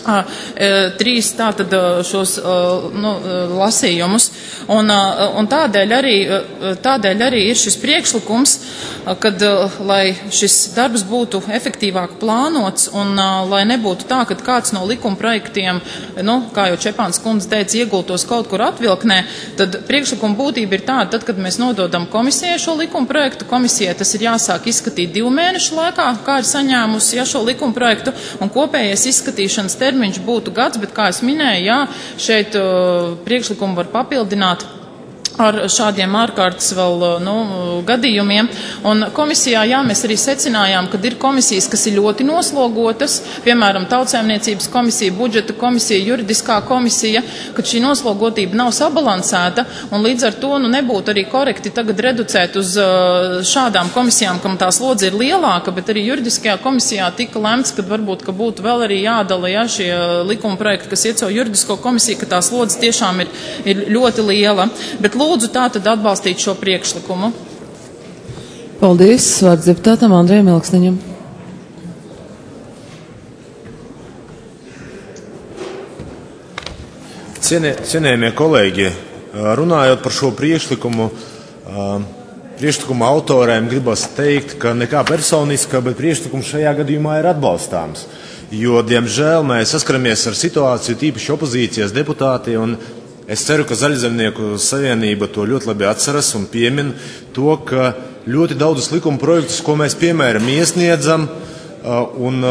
trīs tātad šos nu, lasījumus. Un, un tādēļ, arī, tādēļ arī ir šis priekšlikums, kad, lai šis darbs būtu efektīvāk plānots un lai nebūtu tā, ka kāds no likuma projektiem, nu, kā jau Čepāns kundze teica, iegultos kaut kur atvilknē, tad priekšlikuma būtība ir tāda, tad, kad mēs nododam komisijai šo likuma projektu, komisijai tas ir jāsāk izskatīt divu mēnešu laikā, kā ir saņēmusi ja, šo likuma projektu, un kopējais izskatīšanas termiņš būtu gads, bet, kā es minēju, jā, šeit uh, priekšlikumu var papildināt ar šādiem ārkārtas vēl nu, gadījumiem. Un komisijā, jā, mēs arī secinājām, ka ir komisijas, kas ir ļoti noslogotas, piemēram, Tautsēmniecības komisija, budžeta komisija, juridiskā komisija, ka šī noslogotība nav sabalansēta, un līdz ar to nu, nebūtu arī korekti tagad reducēt uz šādām komisijām, kam tā slodze ir lielāka, bet arī juridiskajā komisijā tika lemts, ka varbūt, ka būtu vēl arī jādala, ja, šie likuma projekti, kas iet caur juridisko komisiju, ka tā slodze tiešām ir, ir ļoti liela. Bet lūdzu tā tad atbalstīt šo priekšlikumu. Paldies. Vārds deputātam Andrejam Elksniņam. Cienē, cienējamie kolēģi, runājot par šo priekšlikumu, priekšlikuma autoriem gribas teikt, ka nekā personiska, bet priekšlikums šajā gadījumā ir atbalstāms. Jo, diemžēl, mēs saskaramies ar situāciju, tīpaši opozīcijas deputāti, un es ceru, ka Zaļzemnieku savienība to ļoti labi atceras un piemin to, ka ļoti daudzus likuma projektus, ko mēs piemēram iesniedzam, un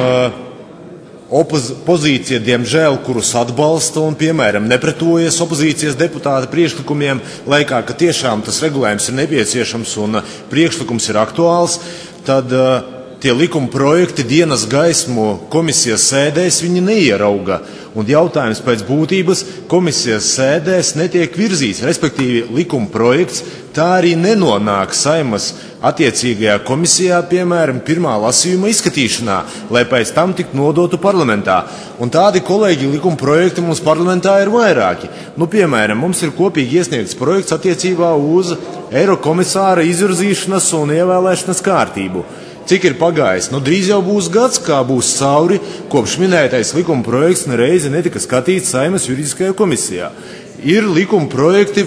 opozīcija, diemžēl, kurus atbalsta un, piemēram, nepretojas opozīcijas deputāta priekšlikumiem laikā, ka tiešām tas regulējums ir nepieciešams un priekšlikums ir aktuāls, tad tie likuma projekti dienas gaismu komisijas sēdēs viņi neierauga. Un jautājums pēc būtības komisijas sēdēs netiek virzīts, respektīvi likuma projekts tā arī nenonāk Saimas attiecīgajā komisijā, piemēram, pirmā lasījuma izskatīšanā, lai pēc tam tiktu nodotu parlamentā. Un tādi kolēģi likuma projekti mums parlamentā ir vairāki. Nu, piemēram, mums ir kopīgi iesniegts projekts attiecībā uz Eirokomisāra izvirzīšanas un ievēlēšanas kārtību. Cik ir pagājis? Nu, drīz jau būs gads, kā būs cauri, kopš minētais likuma projekts nereizi netika skatīts Saimas juridiskajā komisijā. Ir likuma projekti,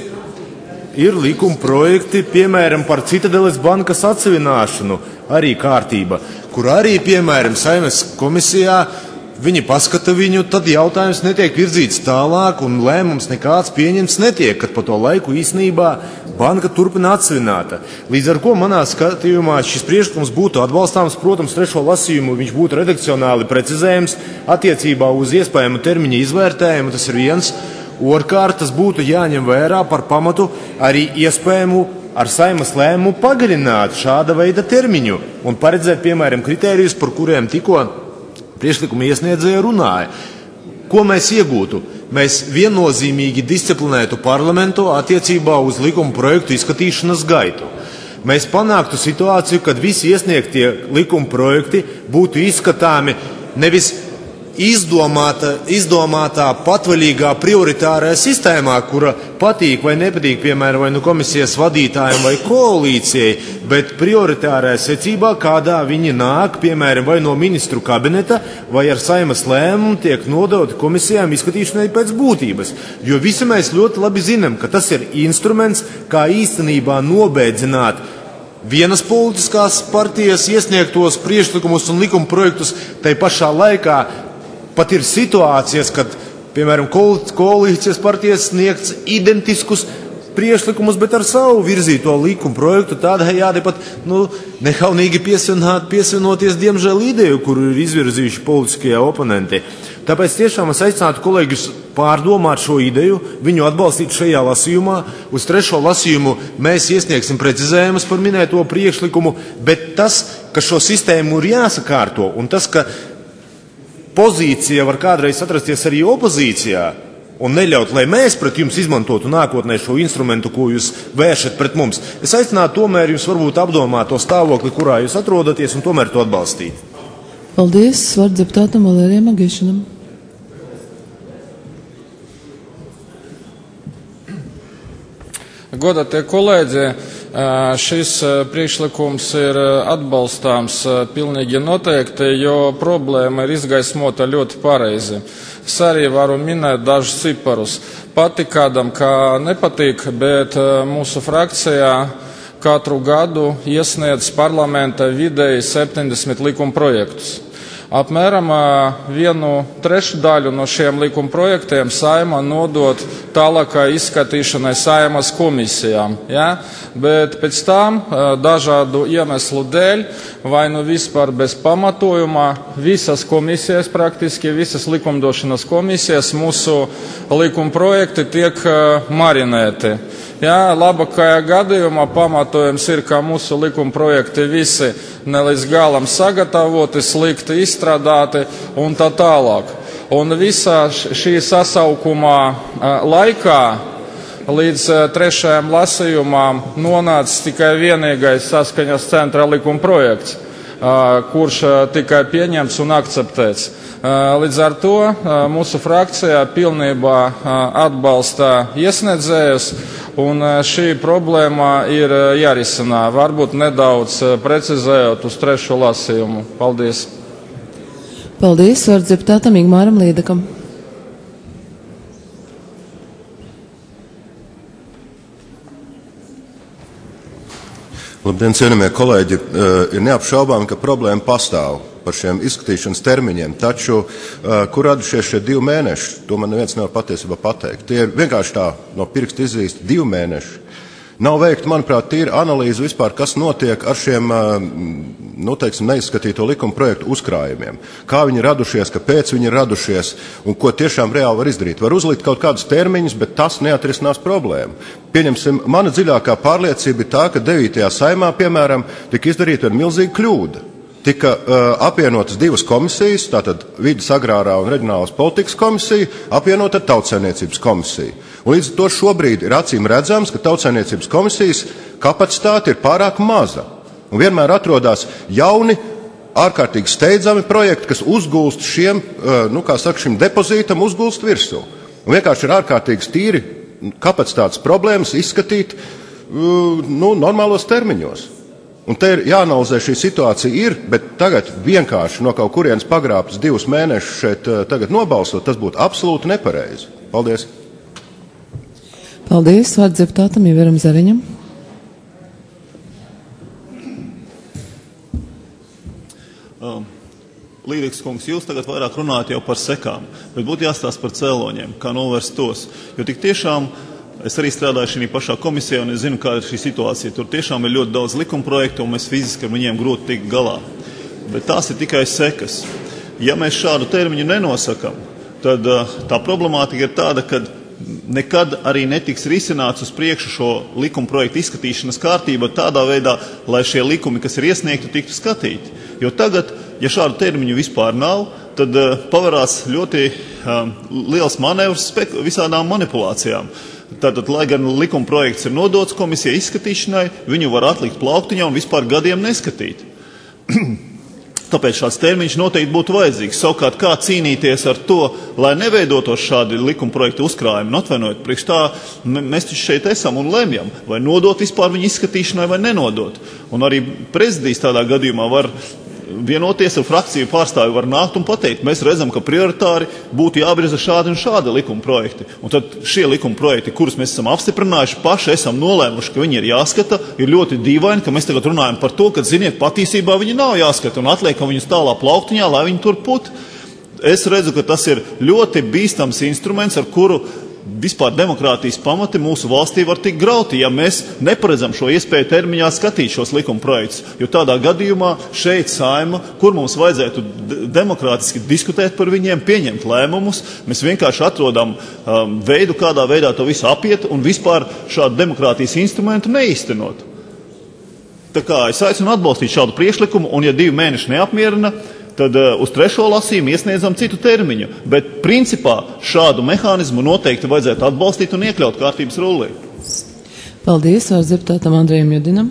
ir likuma projekti, piemēram, par Citadeles bankas atsevināšanu, arī kārtība, kur arī, piemēram, Saimas komisijā viņi paskata viņu, tad jautājums netiek virzīts tālāk un lēmums nekāds pieņemts netiek, kad pa to laiku īsnībā banka turpina atsevināta. Līdz ar ko manā skatījumā šis priekšlikums būtu atbalstāms, protams, trešo lasījumu viņš būtu redakcionāli precizējums attiecībā uz iespējamu termiņu izvērtējumu, tas ir viens. Otrkārt, tas būtu jāņem vērā par pamatu arī iespējamu ar Saimas lēmumu pagarināt šāda veida termiņu un paredzēt, piemēram, kritērijus, par kuriem tikko priekšlikuma iesniedzēja runāja. Ko mēs iegūtu? Mēs viennozīmīgi disciplinētu parlamentu attiecībā uz likuma projektu izskatīšanas gaitu. Mēs panāktu situāciju, kad visi iesniegtie likuma projekti būtu izskatāmi nevis izdomāta, izdomātā patvaļīgā prioritārajā sistēmā, kura patīk vai nepatīk, piemēram, vai nu komisijas vadītājiem vai koalīcijai, bet prioritārajā secībā, kādā viņi nāk, piemēram, vai no ministru kabineta, vai ar Saimas lēmumu tiek nodoti komisijām izskatīšanai pēc būtības. Jo visi mēs ļoti labi zinām, ka tas ir instruments, kā īstenībā nobēdzināt vienas politiskās partijas iesniegtos priekšlikumus un likuma projektus, tai pašā laikā pat ir situācijas, kad, piemēram, koalīcijas partijas sniegts identiskus priekšlikumus, bet ar savu virzīto likuma projektu tādējādi pat nu, nehaunīgi piesvienoties, diemžēl, ideju, kuru ir izvirzījuši politiskie oponenti. Tāpēc tiešām es aicinātu kolēģus pārdomāt šo ideju, viņu atbalstīt šajā lasījumā. Uz trešo lasījumu mēs iesniegsim precizējumus par minēto priekšlikumu, bet tas, ka šo sistēmu ir jāsakārto, un tas, ka pozīcija var kādreiz atrasties arī opozīcijā un neļaut, lai mēs pret jums izmantotu nākotnē šo instrumentu, ko jūs vēršat pret mums. Es aicinātu tomēr jums varbūt apdomāt to stāvokli, kurā jūs atrodaties, un tomēr to atbalstīt. Paldies. Vārds deputātam Valērijam Agiešanam. Godātie kolēģi, Šis priekšlikums ir atbalstāms pilnīgi noteikti, jo problēma ir izgaismota ļoti pareizi. Es arī varu minēt dažus ciparus. Patīk kādam, kā nepatīk, bet mūsu frakcijā katru gadu iesniedz parlamenta vidēji septiņdesmit likuma projektus. Apmēram vienu trešdaļu no šiem likuma projektiem Saeima nodot tālākai izskatīšanai Saeimas komisijām. Ja? Bet pēc tam dažādu iemeslu dēļ, vai nu vispār bez pamatojuma, visas komisijas, praktiski visas likumdošanas komisijas, mūsu likuma projekti tiek marinēti. Jā, labākajā gadījumā pamatojums ir, ka mūsu likuma projekti visi ne līdz galam sagatavoti, slikti izstrādāti un tā tālāk. Un visā šī sasaukuma laikā līdz trešajam lasījumam nonāca tikai vienīgais Saskaņas centra likuma projekts, kurš tikai pieņemts un akceptēts. Līdz ar to mūsu frakcijā pilnībā atbalsta iesniedzējus, un šī problēma ir jārisina, varbūt nedaudz precizējot uz trešo lasījumu. Paldies. Paldies, vārds deputātam Igmāram Līdakam. Labdien, cienījamie kolēģi! Ir neapšaubām, ka problēma pastāv par šiem izskatīšanas termiņiem, taču, kur radušies šie divi mēneši, to man neviens nevar patiesībā pateikt. Tie ir vienkārši tā no pirksta izzīsti divi mēneši. Nav veikta, manuprāt, tīra analīze vispār, kas notiek ar šiem, nu, teiksim, neizskatīto likuma projektu uzkrājumiem. Kā viņi radušies, kāpēc viņi ir radušies un ko tiešām reāli var izdarīt. Var uzlikt kaut kādus termiņus, bet tas neatrisinās problēmu. Pieņemsim, mana dziļākā pārliecība ir tā, ka devītajā Saeimā, piemēram, tika izdarīta ar milzīgu kļūdu. Tika uh, apvienotas divas komisijas, tātad Vides, agrārā un reģionālās politikas komisija, apvienot ar Tautsaimniecības komisiju. Un līdz ar to šobrīd ir acīm redzams, ka Tautsaimniecības komisijas kapacitāte ir pārāk maza. Un vienmēr atrodas jauni, ārkārtīgi steidzami projekti, kas uzgulst šiem, uh, nu, kā saka, šim depozītam uzgulst virsū. Un vienkārši ir ārkārtīgs tīri kapacitātes problēmas izskatīt uh, nu, normālos termiņos. Un te ir jāanalizē šī situācija ir, bet tagad vienkārši no kaut kurienes pagrābtas divus mēnešus šeit tagad nobalsot, tas būtu absolūti nepareizi. Paldies. Paldies. Vārds deputātam Ivaram Zariņam. Um, Līdīgs kungs, jūs tagad vairāk runājat jau par sekām, bet būtu jāstāsta par cēloņiem, kā novērst tos. Jo tik tiešām es arī strādāju šī pašā komisijā, un es zinu, kāda ir šī situācija. Tur tiešām ir ļoti daudz likuma projektu, un mēs fiziski ar viņiem grūti tikt galā. Bet tās ir tikai sekas. Ja mēs šādu termiņu nenosakam, tad uh, tā problemātika ir tāda, ka nekad arī netiks risināts uz priekšu šo likuma projektu izskatīšanas kārtība tādā veidā, lai šie likumi, kas ir iesniegti, tiktu skatīti. Jo tagad, ja šādu termiņu vispār nav, tad uh, pavarās ļoti uh, liels manevrs visādām manipulācijām. Tātad, lai gan likuma projekts ir nodots komisijai izskatīšanai, viņu var atlikt plauktiņā un vispār gadiem neskatīt. Tāpēc šāds termiņš noteikti būtu vajadzīgs. Savukārt, kā cīnīties ar to, lai neveidotos šādi likuma projektu uzkrājumi, un atvainojiet, priekš tā mēs taču šeit esam un lemjam, vai nodot vispār viņu izskatīšanai vai nenodot. Un arī prezidijs tādā gadījumā var vienoties ar frakciju pārstāvi, var nākt un pateikt, mēs redzam, ka prioritāri būtu jāvirza šādi un šādi likuma projekti. Un tad šie likuma projekti, kurus mēs esam apstiprinājuši, paši esam nolēmuši, ka viņi ir jāskata, ir ļoti dīvaini, ka mēs tagad runājam par to, ka, ziniet, patiesībā viņi nav jāskata un atliekam viņus tālā plauktiņā, lai viņi tur put. Es redzu, ka tas ir ļoti bīstams instruments, ar kuru vispār demokrātijas pamati mūsu valstī var tikt grauti, ja mēs neparedzam šo iespēju termiņā skatīt šos likuma projektus. Jo tādā gadījumā šeit Saeima, kur mums vajadzētu demokrātiski diskutēt par viņiem, pieņemt lēmumus, mēs vienkārši atrodam um, veidu, kādā veidā to visu apiet un vispār šādu demokrātijas instrumentu neīstenot. Tā kā es aicinu atbalstīt šādu priekšlikumu, un ja divi mēneši neapmierina, tad uh, uz trešo lasījumu iesniedzam citu termiņu. Bet principā šādu mehānismu noteikti vajadzētu atbalstīt un iekļaut kārtības rullī. Paldies, vārds deputātam Andrejam Judinam.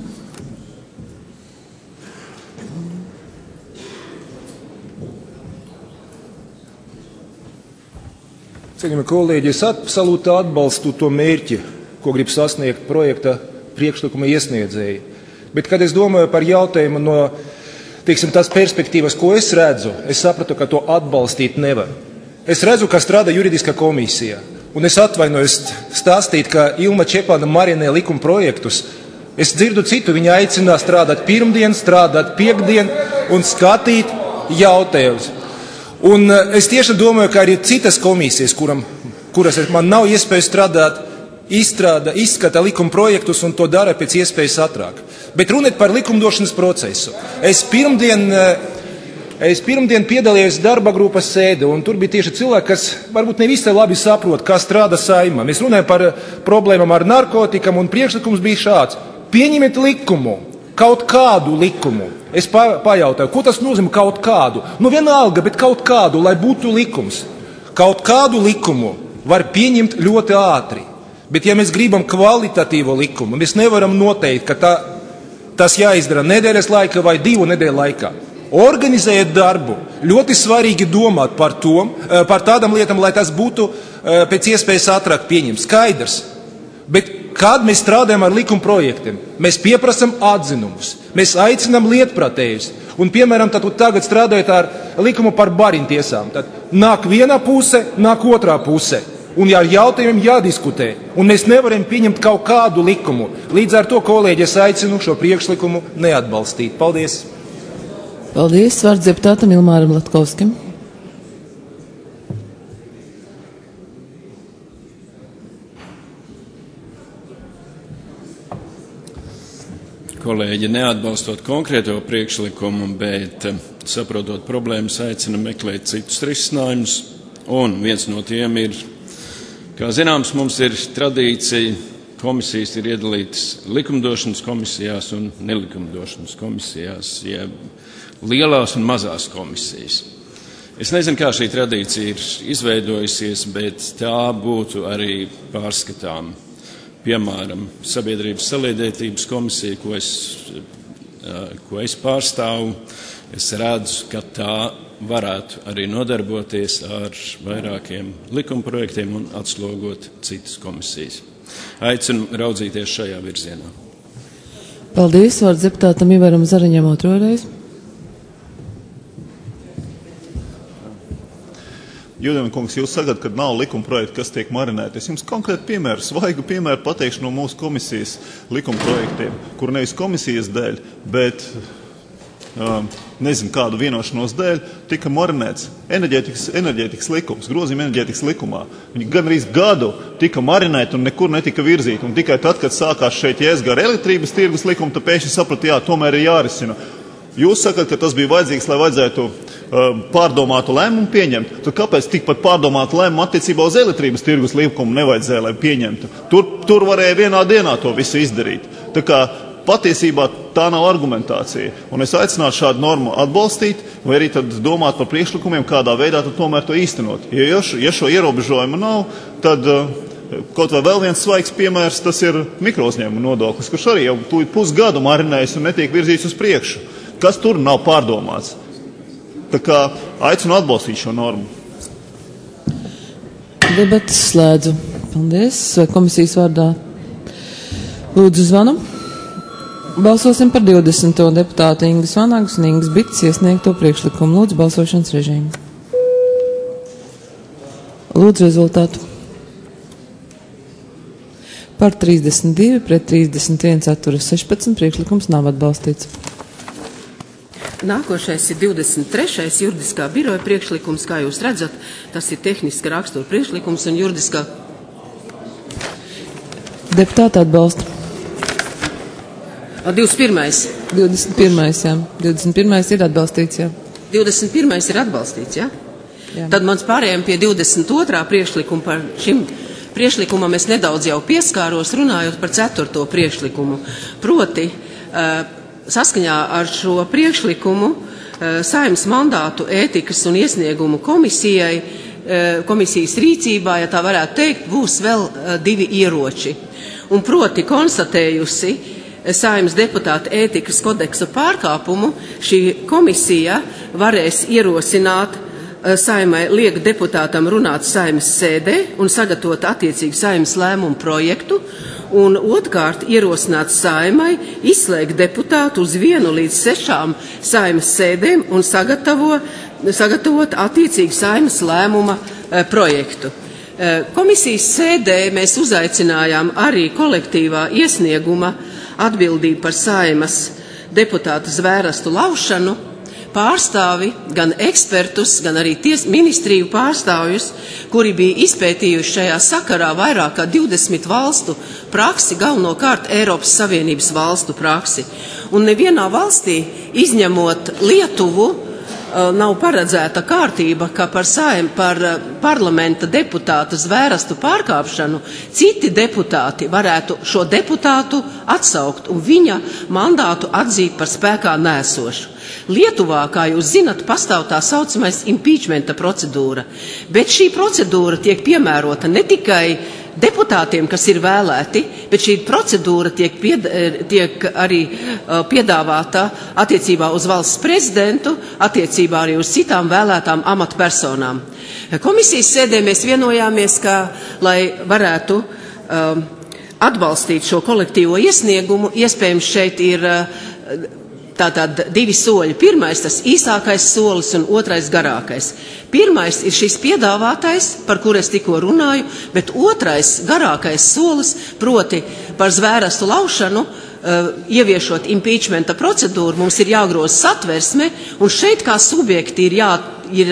Cienījamie kolēģi, es absolūti atbalstu to mērķi, ko grib sasniegt projekta priekšlikuma iesniedzēji. Bet, kad es domāju par jautājumu no, teiksim, tās perspektīvas, ko es redzu, es sapratu, ka to atbalstīt nevar. Es redzu, ka strādā juridiskā komisija, un es atvainojos stāstīt, ka Ilma Čepāna marinē likuma projektus. Es dzirdu citu, viņa aicina strādāt pirmdien, strādāt piekdien un skatīt jautājumus. Un es tieši domāju, ka arī citas komisijas, kuram, kuras man nav iespēja strādāt, izstrāda, izskata likuma projektus un to dara pēc iespējas ātrāk. Bet runāt par likumdošanas procesu. Es pirmdien, es pirmdien piedalījos darba grupas sēde, un tur bija tieši cilvēki, kas varbūt ne visai labi saprot, kā strādā Saeimā. Mēs runājam par problēmām ar narkotikam, un priekšlikums bija šāds. Pieņemiet likumu, kaut kādu likumu. Es pajautāju, ko tas nozīmē kaut kādu? Nu vienalga, bet kaut kādu, lai būtu likums. Kaut kādu likumu var pieņemt ļoti ātri. Bet ja mēs gribam kvalitatīvo likumu, mēs nevaram noteikt, ka tā, tas jāizdara nedēļas laikā vai divu nedēļu laikā. Organizējiet darbu. Ļoti svarīgi domāt par, to, par tādām lietām, lai tas būtu pēc iespējas ātrāk pieņemts. Skaidrs. Bet kad mēs strādājam ar likuma projektiem, mēs pieprasam atzinumus, mēs aicinām lietpratējus. Un, piemēram, tad tagad strādājot ar likumu par barintiesām, tad nāk viena puse, nāk otrā puse. Un ar jautājumiem jādiskutē. Un mēs nevaram pieņemt kaut kādu likumu. Līdz ar to, kolēģi, es aicinu šo priekšlikumu neatbalstīt. Paldies! Paldies! Vārds deputātam Ilmāram Latkovskim. Kolēģi, neatbalstot konkrēto priekšlikumu, bet saprotot problēmas, aicina meklēt citus risinājumus. Un viens no tiem ir, kā zināms, mums ir tradīcija, komisijas ir iedalītas likumdošanas komisijās un nelikumdošanas komisijās, jeb lielās un mazās komisijas. Es nezinu, kā šī tradīcija ir izveidojusies, bet tā būtu arī pārskatām. Piemēram, sabiedrības saliedētības komisija, ko es, ko es pārstāvu, es redzu, ka tā varētu arī nodarboties ar vairākiem likumprojektiem un atslogot citas komisijas. Aicinu raudzīties šajā virzienā. Paldies, vārds deputātam Ivaram Zariņam otro reizi. Judina kungs, jūs sakat, ka nav likuma projekta, kas tiek marinēti. Es jums konkrēti piemēru, svaigu piemēru pateikšu no mūsu komisijas likuma projektiem, kur nevis komisijas dēļ, bet um, nezinu kādu vienošanos dēļ tika marinēts enerģētikas, enerģētikas likums, grozījuma enerģētikas likumā. Viņi gan arī gadu tika marinēti un nekur netika virzīti. Un tikai tad, kad sākās šeit jēzga ar elektrības tirgus likumu, tad pēkšņi sapratu, jā, tomēr ir jārisina. Jūs sakat, ka tas bija vajadzīgs, lai vajadzētu uh, pārdomātu lēmumu pieņemt. Tad kāpēc tikpat pārdomātu lēmumu attiecībā uz elektrības tirgus likumu nevajadzēja, lai pieņemtu? Tur, tur varēja vienā dienā to visu izdarīt. Tā kā patiesībā tā nav argumentācija. Un es aicinātu šādu normu atbalstīt, vai arī tad domāt par priekšlikumiem, kādā veidā tad tomēr to īstenot. Ja, ja, šo, ja šo ierobežojumu nav, tad uh, kaut vai vēl viens svaigs piemērs, tas ir mikrouzņēmuma nodoklis, kurš arī jau pusgadu marinējas un netiek virzīts uz priekšu. Kas tur nav pārdomāts. Tā kā aicinu atbalstīt šo normu. Debates slēdzu. Paldies. Vai komisijas vārdā lūdzu zvanu? Balsosim par divdesmito deputātu Ingas Vanagas un Ingas Bites iesniegto priekšlikumu. Lūdzu balsošanas režīmu. Lūdzu rezultātu. Par trīsdesmit divi pret trīsdesmit viens atturas sešpadsmit priekšlikums nav atbalstīts. Nākošais ir divdesmit trešais juridiskā biroja priekšlikums, kā jūs redzat, tas ir tehniska rakstura priekšlikums un juridiskā. Deputāti atbalsta. divdesmit pirmais. divdesmit pirmais, jā. divdesmit pirmais ir atbalstīts, jā. divdesmit pirmais ir atbalstīts, jā? Jā. Tad mans pārējām pie divdesmit otrā priekšlikuma par šim priekšlikumam es nedaudz jau pieskāros, runājot par ceturto priekšlikumu. Proti, uh, saskaņā ar šo priekšlikumu Saeimas mandātu ētikas un iesniegumu komisijai, komisijas rīcībā, ja tā varētu teikt, būs vēl divi ieroči. Un proti konstatējusi Saeimas deputāta ētikas kodeksa pārkāpumu, šī komisija varēs ierosināt Saeimai liek deputātam runāt Saeimas sēdē un sagatavot attiecīgu Saeimas lēmumu projektu, Un otrkārt ierosināt Saeimai izslēgt deputātu uz vienu līdz sešām Saeimas sēdēm un sagatavo, sagatavot attiecīgu Saeimas lēmuma e, projektu. E, komisijas sēdē mēs uzaicinājām arī kolektīvā iesnieguma atbildību par Saeimas deputātu zvērestu laušanu pārstāvi, gan ekspertus, gan arī ties, ministriju pārstāvjus, kuri bija izpētījuši šajā sakarā vairāk kā divdesmit valstu praksi, galvenokārt Eiropas Savienības valstu praksi. Un nevienā valstī, izņemot Lietuvu, nav paredzēta kārtība, ka par Saeimu, par parlamenta deputāta zvērestu pārkāpšanu citi deputāti varētu šo deputātu atsaukt un viņa mandātu atzīt par spēkā nēsošu. Lietuvā, kā jūs zinat, pastāv tā saucamais impeachmenta procedūra, bet šī procedūra tiek piemērota ne tikai deputātiem, kas ir vēlēti, bet šī procedūra tiek, pied, tiek arī uh, piedāvāta attiecībā uz valsts prezidentu, attiecībā arī uz citām vēlētām amatpersonām. Komisijas sēdē mēs vienojāmies, ka, lai varētu um, atbalstīt šo kolektīvo iesniegumu, iespējams šeit ir uh, tātad divi soļi. Pirmais, tas īsākais solis un otrais garākais. Pirmais ir šis piedāvātais, par kur es tikko runāju, bet otrais garākais solis, proti par zvērestu laušanu, uh, ieviešot impeachmenta procedūru, mums ir jāgroza satversme, un šeit kā subjekti ir jā, ir,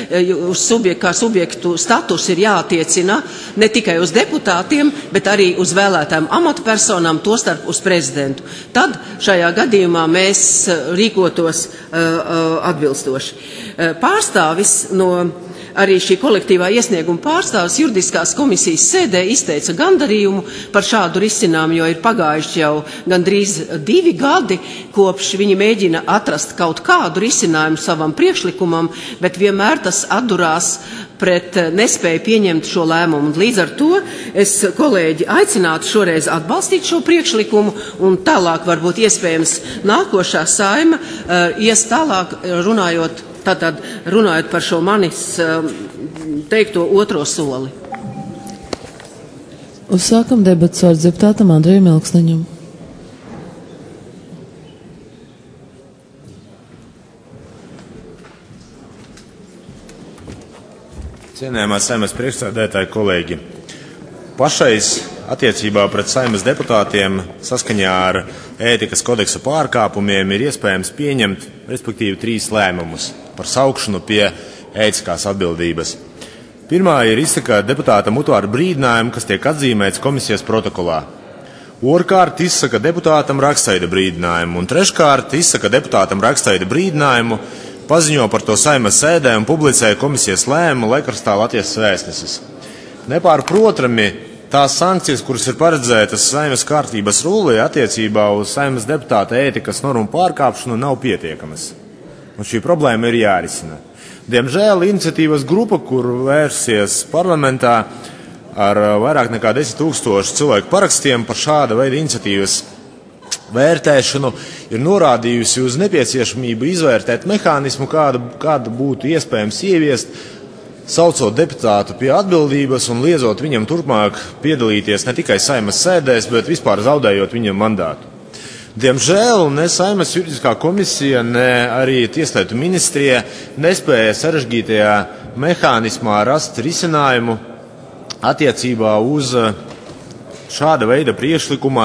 uz subjektu, kā subjektu status ir jātiecina ne tikai uz deputātiem, bet arī uz vēlētām amatpersonām, tostarp uz prezidentu. Tad šajā gadījumā mēs rīkotos uh, uh, atbilstoši. Uh, pārstāvis no Arī šī kolektīvā iesnieguma pārstāvis juridiskās komisijas sēdē izteica gandarījumu par šādu risinājumu, jo ir pagājuši jau gandrīz divi gadi, kopš viņi mēģina atrast kaut kādu risinājumu savam priekšlikumam, bet vienmēr tas atdurās pret nespēju pieņemt šo lēmumu. Līdz ar to es, kolēģi, aicinātu šoreiz atbalstīt šo priekšlikumu un tālāk varbūt iespējams nākošā saima uh, ies tālāk runājot, tātad runājot par šo manis uh, teikto otro soli. Uzsākam debats ar deputātam Andreju Melksniņam. Cienējamā Saeimas priekšsēdētāji, kolēģi, pašais attiecībā pret Saeimas deputātiem saskaņā ar ētikas kodeksa pārkāpumiem ir iespējams pieņemt, respektīvi, trīs lēmumus par saukšanu pie ētiskās atbildības. Pirmā ir izsakāt deputāta mutvāru brīdinājumu, kas tiek atzīmēts komisijas protokolā. Otrkārt izsaka deputātam rakstveida brīdinājumu, un treškārt izsaka deputātam rakstveida brīdinājumu, paziņo par to Saeimas sēdē un publicēja komisijas lēmumu laikrakstā Latvijas vēstnesis. Nepārprotami tās sankcijas, kuras ir paredzētas Saeimas kārtības rullī attiecībā uz Saeimas deputāta ētikas normu pārkāpšanu, nav pietiekamas. Un šī problēma ir jārisina. Diemžēl iniciatīvas grupa, kur vērsies parlamentā ar vairāk nekā desmit tūkstošu cilvēku parakstiem par šāda veida iniciatīvas vērtēšanu, ir norādījusi uz nepieciešamību izvērtēt mehānismu, kāda, kāda būtu iespējams ieviest, saucot deputātu pie atbildības un liedzot viņam turpmāk piedalīties ne tikai Saeimas sēdēs, bet vispār zaudējot viņam mandātu. Diemžēl ne Saeimas juridiskā komisija, ne arī Tieslietu ministrija nespēja sarežģītajā mehānismā rast risinājumu attiecībā uz šāda veida priekšlikuma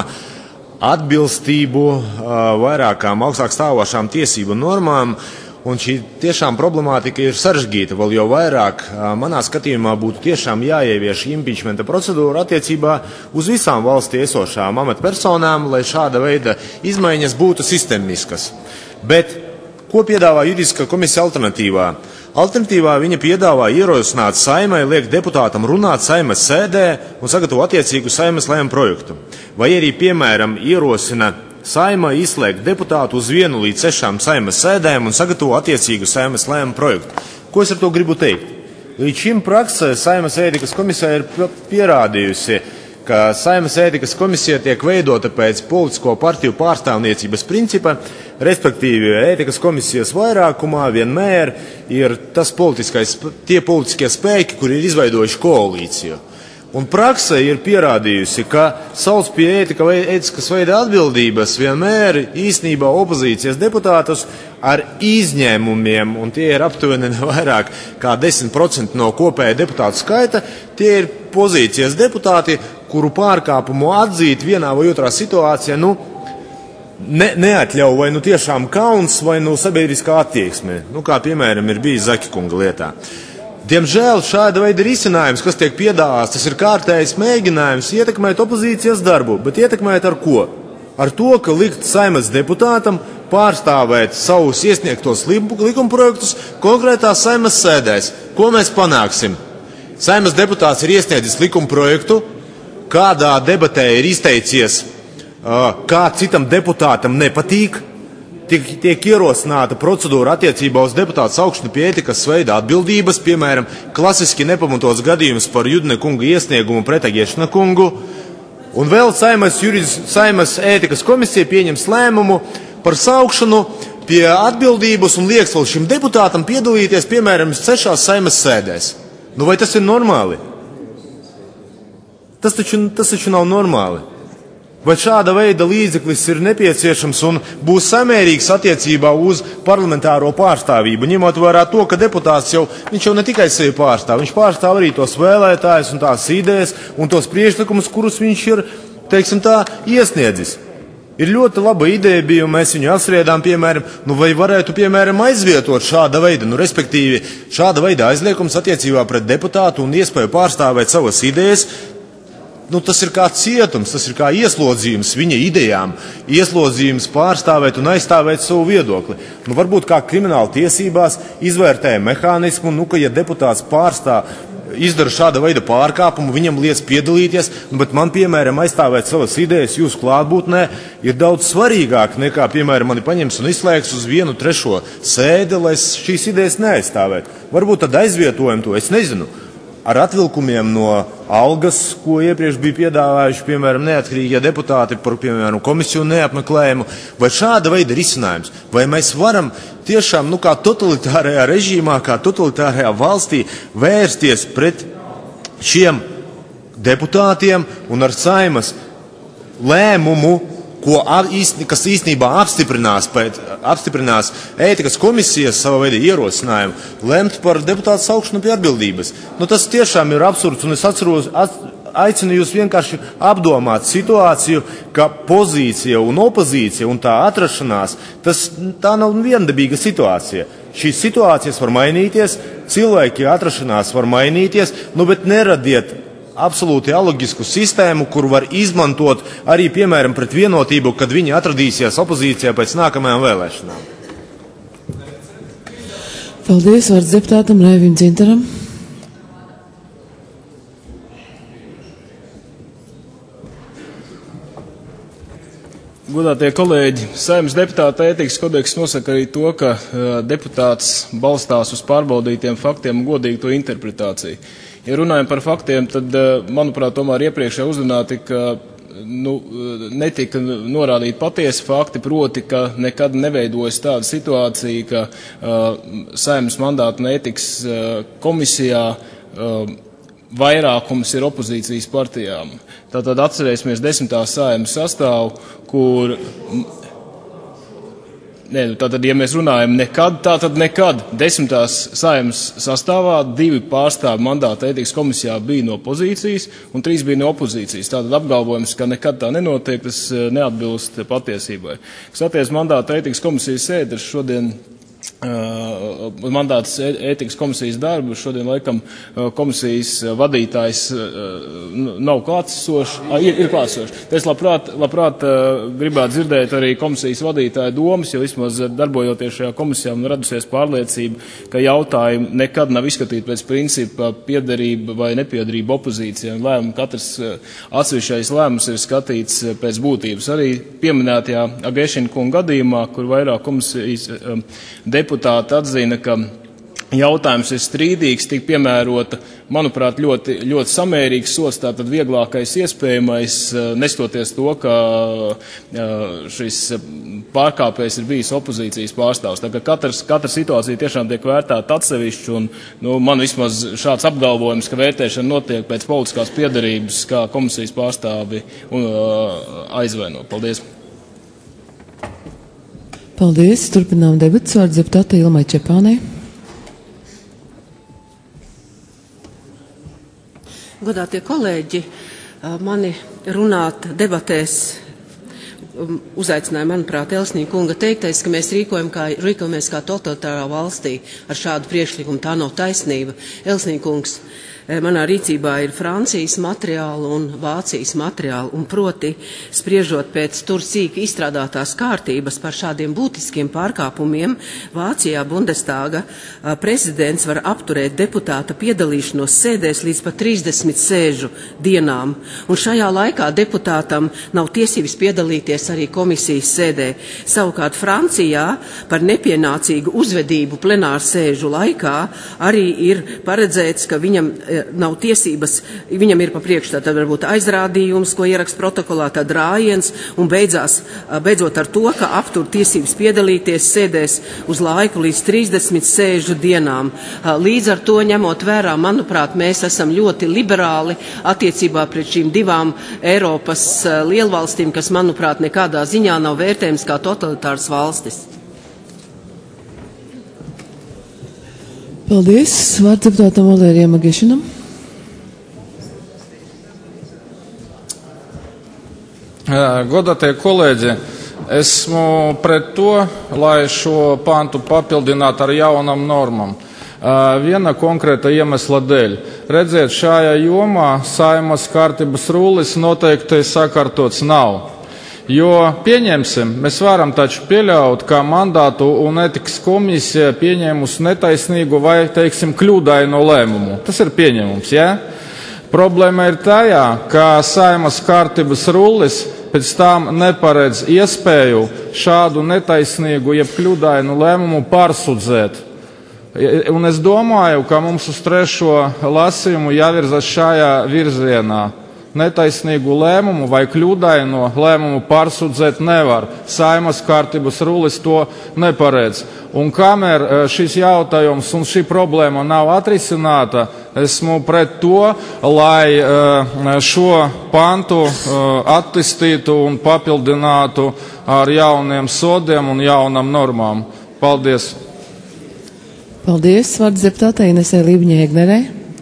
atbilstību vairākām augstāk stāvošām tiesību normām, un šī tiešām problemātika ir sarežģīta, vēl jau vairāk manā skatījumā būtu tiešām jāievieš impeachmenta procedūra attiecībā uz visām valstī esošām amatpersonām, lai šāda veida izmaiņas būtu sistemiskas. Bet ko piedāvā juridiskā komisija alternatīvā? Alternatīvā viņa piedāvā ierosināt Saeimai liekt deputātam runāt Saeimas sēdē un sagatavot attiecīgu Saeimas lēmumu projektu. Vai arī, piemēram, ierosina Saeimai izslēgt deputātu uz vienu līdz sešām Saeimas sēdēm un sagatavot attiecīgu Saeimas lēmumu projektu. Ko es ar to gribu teikt? Līdz šim praksē Saeimas ētikas komisija ir pierādījusi, ka Saeimas ētikas komisija tiek veidota pēc politisko partiju pārstāvniecības principa, respektīvi ētikas komisijas vairākumā vienmēr ir tas politiskais, tie politiskie spēki, kuri ir izveidojuši koalīciju. Un praksē ir pierādījusi, ka sauc pie ētika vai ētiskas veida atbildības vienmēr īstenībā opozīcijas deputātus ar izņēmumiem, un tie ir aptuveni vairāk kā desmit procenti no kopēja deputātu skaita, tie ir pozīcijas deputāti, kuru pārkāpumu atzīt vienā vai otrā situācijā, nu, ne, neatļauj vai nu tiešām kauns vai nu sabiedriskā attieksme, nu, kā piemēram ir bijis Zaki kunga lietā. Diemžēl šāda veida risinājums, kas tiek piedāvāts, tas ir kārtējs mēģinājums ietekmēt opozīcijas darbu, bet ietekmēt ar ko? Ar to, ka likt Saeimas deputātam pārstāvēt savus iesniegtos likumprojektus konkrētās Saeimas sēdēs. Ko mēs panāksim? Saeimas deputāts ir iesniedzis likumprojektu, kādā debatē ir izteicies, kā citam deputātam nepatīk, Tiek, tiek ierosināta procedūra attiecībā uz deputātu saukšanu pie ētikas veida atbildības, piemēram, klasiski nepamatots gadījums par Judne kunga iesniegumu pret Agiešana kungu, un vēl Saeimas, juridis, Saeimas ētikas komisija pieņems lēmumu par saukšanu pie atbildības un lieks vēl šim deputātam piedalīties, piemēram, sešās Saeimas sēdēs. Nu vai tas ir normāli? Tas taču, tas taču nav normāli. Vai šāda veida līdzeklis ir nepieciešams un būs samērīgs attiecībā uz parlamentāro pārstāvību, ņemot vērā to, ka deputāts jau, viņš jau ne tikai sevi pārstāv, viņš pārstāv arī tos vēlētājus un tās idejas un tos priekšlikumus, kurus viņš ir, teiksim tā, iesniedzis. Ir ļoti laba ideja bija, un mēs viņu apspriedām, piemēram, nu vai varētu, piemēram, aizvietot šāda veida, nu respektīvi, šāda veida aizliekums attiecībā pret deputātu un iespēju pārstāvēt savas idejas. Nu, tas ir kā cietums, tas ir kā ieslodzījums viņa idejām, ieslodzījums pārstāvēt un aizstāvēt savu viedokli. Nu, varbūt kā krimināla tiesībās izvērtēja mehānismu, nu, ka ja deputāts pārstāv, izdara šāda veida pārkāpumu, viņam liec piedalīties, nu, bet man, piemēram, aizstāvēt savas idejas jūsu klātbūtnē ir daudz svarīgāk nekā, piemēram, mani paņems un izslēgs uz vienu trešo sēdi, lai šīs idejas neaizstāvētu. Varbūt tad aizvietojam to, es nezinu. Ar atvilkumiem no algas, ko iepriekš bija piedāvājuši, piemēram, neatkarīgie deputāti par, piemēram, komisiju neapmeklējumu, vai šāda veida risinājums, vai mēs varam tiešām, nu, kā totalitārajā režīmā, kā totalitārajā valstī vērsties pret šiem deputātiem un ar Saeimas lēmumu, ko īsti, kas īstenībā apstiprinās, pēc, apstiprinās ētikas komisijas sava veida ierosinājumu, lemt par deputātu saukšanu pie atbildības. Nu, tas tiešām ir absurds, un es atceros, at, aicinu jūs vienkārši apdomāt situāciju, ka pozīcija un opozīcija un tā atrašanās, tas, tā nav viendabīga situācija. Šīs situācijas var mainīties, cilvēki atrašanās var mainīties, nu, bet neradiet absolūti aloģisku sistēmu, kur var izmantot arī, piemēram, pret vienotību, kad viņi atradīsies opozīcijā pēc nākamajām vēlēšanām. Paldies, vārds deputātam Raivim Dzintaram. Godātie kolēģi, Saeimas deputāta ētikas kodeks nosaka arī to, ka uh, deputāts balstās uz pārbaudītiem faktiem un godīgu to interpretāciju. Ja runājam par faktiem, tad, manuprāt, tomēr iepriekšējā uzrunā tika, nu, netika norādīti patiesi fakti, proti, ka nekad neveidojas tāda situācija, ka uh, Saeimas mandāta un ētikas uh, komisijā uh, vairākums ir opozīcijas partijām. Tātad atcerēsimies desmitā Saeimas sastāvu, kur... Nē, tātad, ja mēs runājam nekad, tātad nekad desmitās Saeimas sastāvā divi pārstāvi mandāta ētikas komisijā bija no pozīcijas un trīs bija no opozīcijas. Tātad apgalvojums, ka nekad tā nenotiek, tas neatbilst patiesībai. Kas attiecas mandāta ētikas komisijas sēdi, šodien Uh, mandāts ētikas komisijas darbu. Šodien laikam uh, komisijas vadītājs uh, nav klātsošs, uh, ir, ir klātsošs. Es labprāt, labprāt uh, gribētu dzirdēt arī komisijas vadītāja domas, jo vismaz darbojoties šajā komisijā un radusies pārliecība, ka jautājumi nekad nav izskatīti pēc principa piederība vai nepiederība opozīcijai. Lēmumi, katrs uh, atsevišķais lēmums ir skatīts uh, pēc būtības. Arī pieminētajā Agiešana kunga gadījumā, kur vairāk komisijas uh, deputāti atzina, ka jautājums ir strīdīgs, tik piemērota, manuprāt, ļoti, ļoti samērīgs sots, tātad vieglākais iespējamais, nestoties to, ka šis pārkāpējs ir bijis opozīcijas pārstāvs. Tā kā katrs, katra situācija tiešām tiek vērtēta atsevišķi, un nu, man vismaz šāds apgalvojums, ka vērtēšana notiek pēc politiskās piedarības, kā komisijas pārstāvi un, aizvaino. Paldies. Paldies. Turpinām debats. Vārds deputātei Ilmai Čepānei. Godātie kolēģi, mani runāt debatēs uzaicināja, manuprāt, Elsnīga kunga teiktais, ka mēs rīkojam kā, rīkojamies kā totalitārā valstī ar šādu priekšlikumu. Tā nav taisnība. Elsnīga kungs, manā rīcībā ir Francijas materiāli un Vācijas materiāli, un proti, spriežot pēc tur sīki izstrādātās kārtības par šādiem būtiskiem pārkāpumiem, Vācijā Bundestāga prezidents var apturēt deputāta piedalīšanos sēdēs līdz pat trīsdesmit sēžu dienām, un šajā laikā deputātam nav tiesības piedalīties arī komisijas sēdē. Savukārt Francijā par nepienācīgu uzvedību plenāru sēžu laikā arī ir paredzēts, ka viņam nav tiesības, viņam ir pa priekšu tātad varbūt aizrādījums, ko ieraksta protokolā, tad rājiens, un beidzās, beidzot ar to, ka aptur tiesības piedalīties sēdēs uz laiku līdz trīsdesmit sēžu dienām. Līdz ar to ņemot vērā, manuprāt, mēs esam ļoti liberāli attiecībā pret šīm divām Eiropas lielvalstīm, kas, manuprāt, nekādā ziņā nav vērtējums kā totalitāras valstis. Paldies. Vārds deputātam Valērijam Magešinam. Godātie kolēģi, esmu pret to, lai šo pantu papildinātu ar jaunam normam. Viena konkrēta iemesla dēļ. Redziet, šajā jomā Saeimas kārtības rullis noteikti sakārtots nav. Jo, pieņemsim, mēs varam taču pieļaut, ka mandātu un etikas komisija pieņēmusi netaisnīgu vai, teiksim, kļūdainu lēmumu. Tas ir pieņemums, jā? Problēma ir tajā, ka Saeimas kārtības rullis pēc tam neparedz iespēju šādu netaisnīgu, jeb kļūdainu lēmumu pārsudzēt. Un es domāju, ka mums uz trešo lasījumu jāvirzas šajā virzienā. Netaisnīgu lēmumu vai kļūdaino lēmumu pārsudzēt nevar. Saeimas kārtības rullis to neparedz. Un kamēr šis jautājums un šī problēma nav atrisināta, esmu pret to, lai šo pantu attīstītu un papildinātu ar jauniem sodiem un jaunām normām. Paldies. Paldies. Vārds deputātei Inesei Libņai-Egnerei.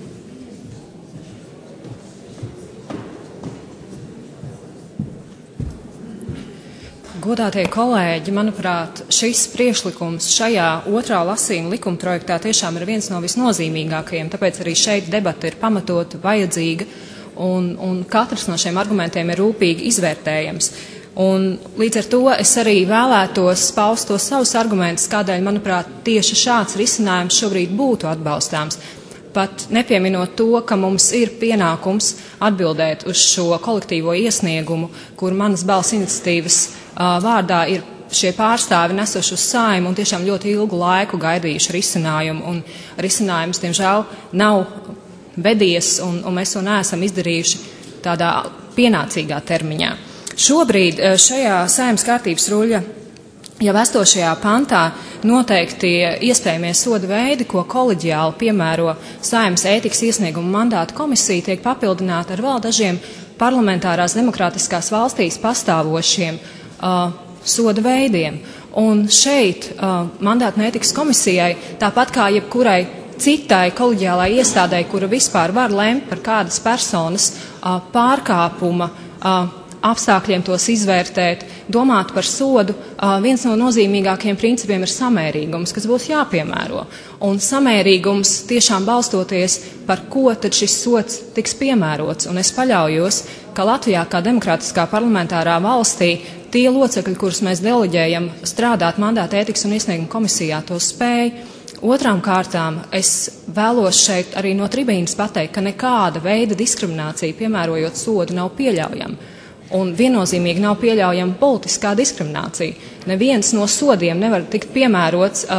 Godātie kolēģi, manuprāt, šis priekšlikums šajā otrā lasījuma likumprojektā tiešām ir viens no visnozīmīgākajiem, tāpēc arī šeit debata ir pamatota, vajadzīga, un, un katrs no šiem argumentiem ir rūpīgi izvērtējams. Un līdz ar to es arī vēlētos paust tos savus argumentus, kādēļ, manuprāt, tieši šāds risinājums šobrīd būtu atbalstāms. Pat nepieminot to, ka mums ir pienākums atbildēt uz šo kolektīvo iesniegumu, kur manas balss iniciatīvas uh, vārdā ir šie pārstāvi nesuši uz Saeimu un tiešām ļoti ilgu laiku gaidījuši risinājumu. Un risinājums, diemžēl, nav vedies, un, un mēs to neesam izdarījuši tādā pienācīgā termiņā. Šobrīd šajā Saeimas kārtības ruļļa jau esošajā pantā noteikti iespējamie soda veidi, ko koleģiāli piemēro Saeimas ētikas iesniegumu mandātu komisija, tiek papildināti ar vēl dažiem parlamentārās demokrātiskās valstīs pastāvošiem uh, soda veidiem. Un šeit uh, mandātu un ētikas komisijai, tāpat kā jebkurai citai koleģiālai iestādei, kura vispār var lemt par kādas personas uh, pārkāpuma uh, apstākļiem tos izvērtēt, domāt par sodu, viens no nozīmīgākajiem principiem ir samērīgums, kas būs jāpiemēro. Un samērīgums tiešām balstoties, par ko tad šis sods tiks piemērots. Un es paļaujos, ka Latvijā kā demokrātiskā parlamentārā valstī tie locekļi, kurus mēs deleģējam strādāt mandāta ētikas un iesniegumu komisijā, to spēj. Otrām kārtām es vēlos šeit arī no tribīnas pateikt, ka nekāda veida diskriminācija, piemērojot sodu, nav pieļaujama. Un viennozīmīgi nav pieļaujama politiskā diskriminācija. Neviens no sodiem nevar tikt piemērots uh,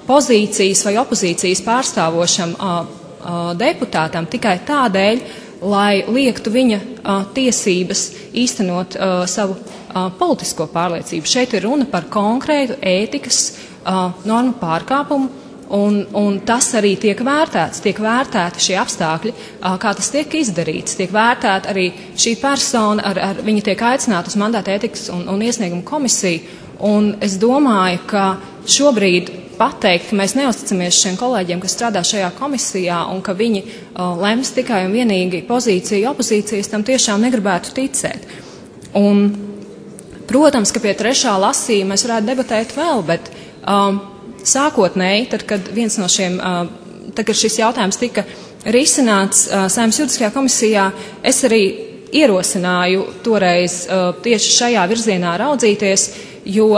pozīcijas vai opozīcijas pārstāvošam uh, uh, deputātam tikai tādēļ, lai liektu viņa uh, tiesības īstenot uh, savu uh, politisko pārliecību. Šeit ir runa par konkrētu ētikas uh, normu pārkāpumu, un, un tas arī tiek vērtēts, tiek vērtēti šie apstākļi, uh, kā tas tiek izdarīts, tiek vērtēta arī šī persona, ar, ar, viņa tiek aicināta uz mandāta ētikas un, un iesniegumu komisiju, un es domāju, ka šobrīd pateikt, ka mēs neusticamies šiem kolēģiem, kas strādā šajā komisijā un ka viņi uh, lems tikai un vienīgi pozīciju opozīcijas, tam tiešām negribētu ticēt. Un, protams, ka pie trešā lasījuma mēs varētu debatēt vēl, bet um, sākotnēji, tad, kad viens no šiem, uh, tad, kad šis jautājums tika risināts uh, Saeimas juridiskajā komisijā, es arī ierosināju toreiz uh, tieši šajā virzienā raudzīties, jo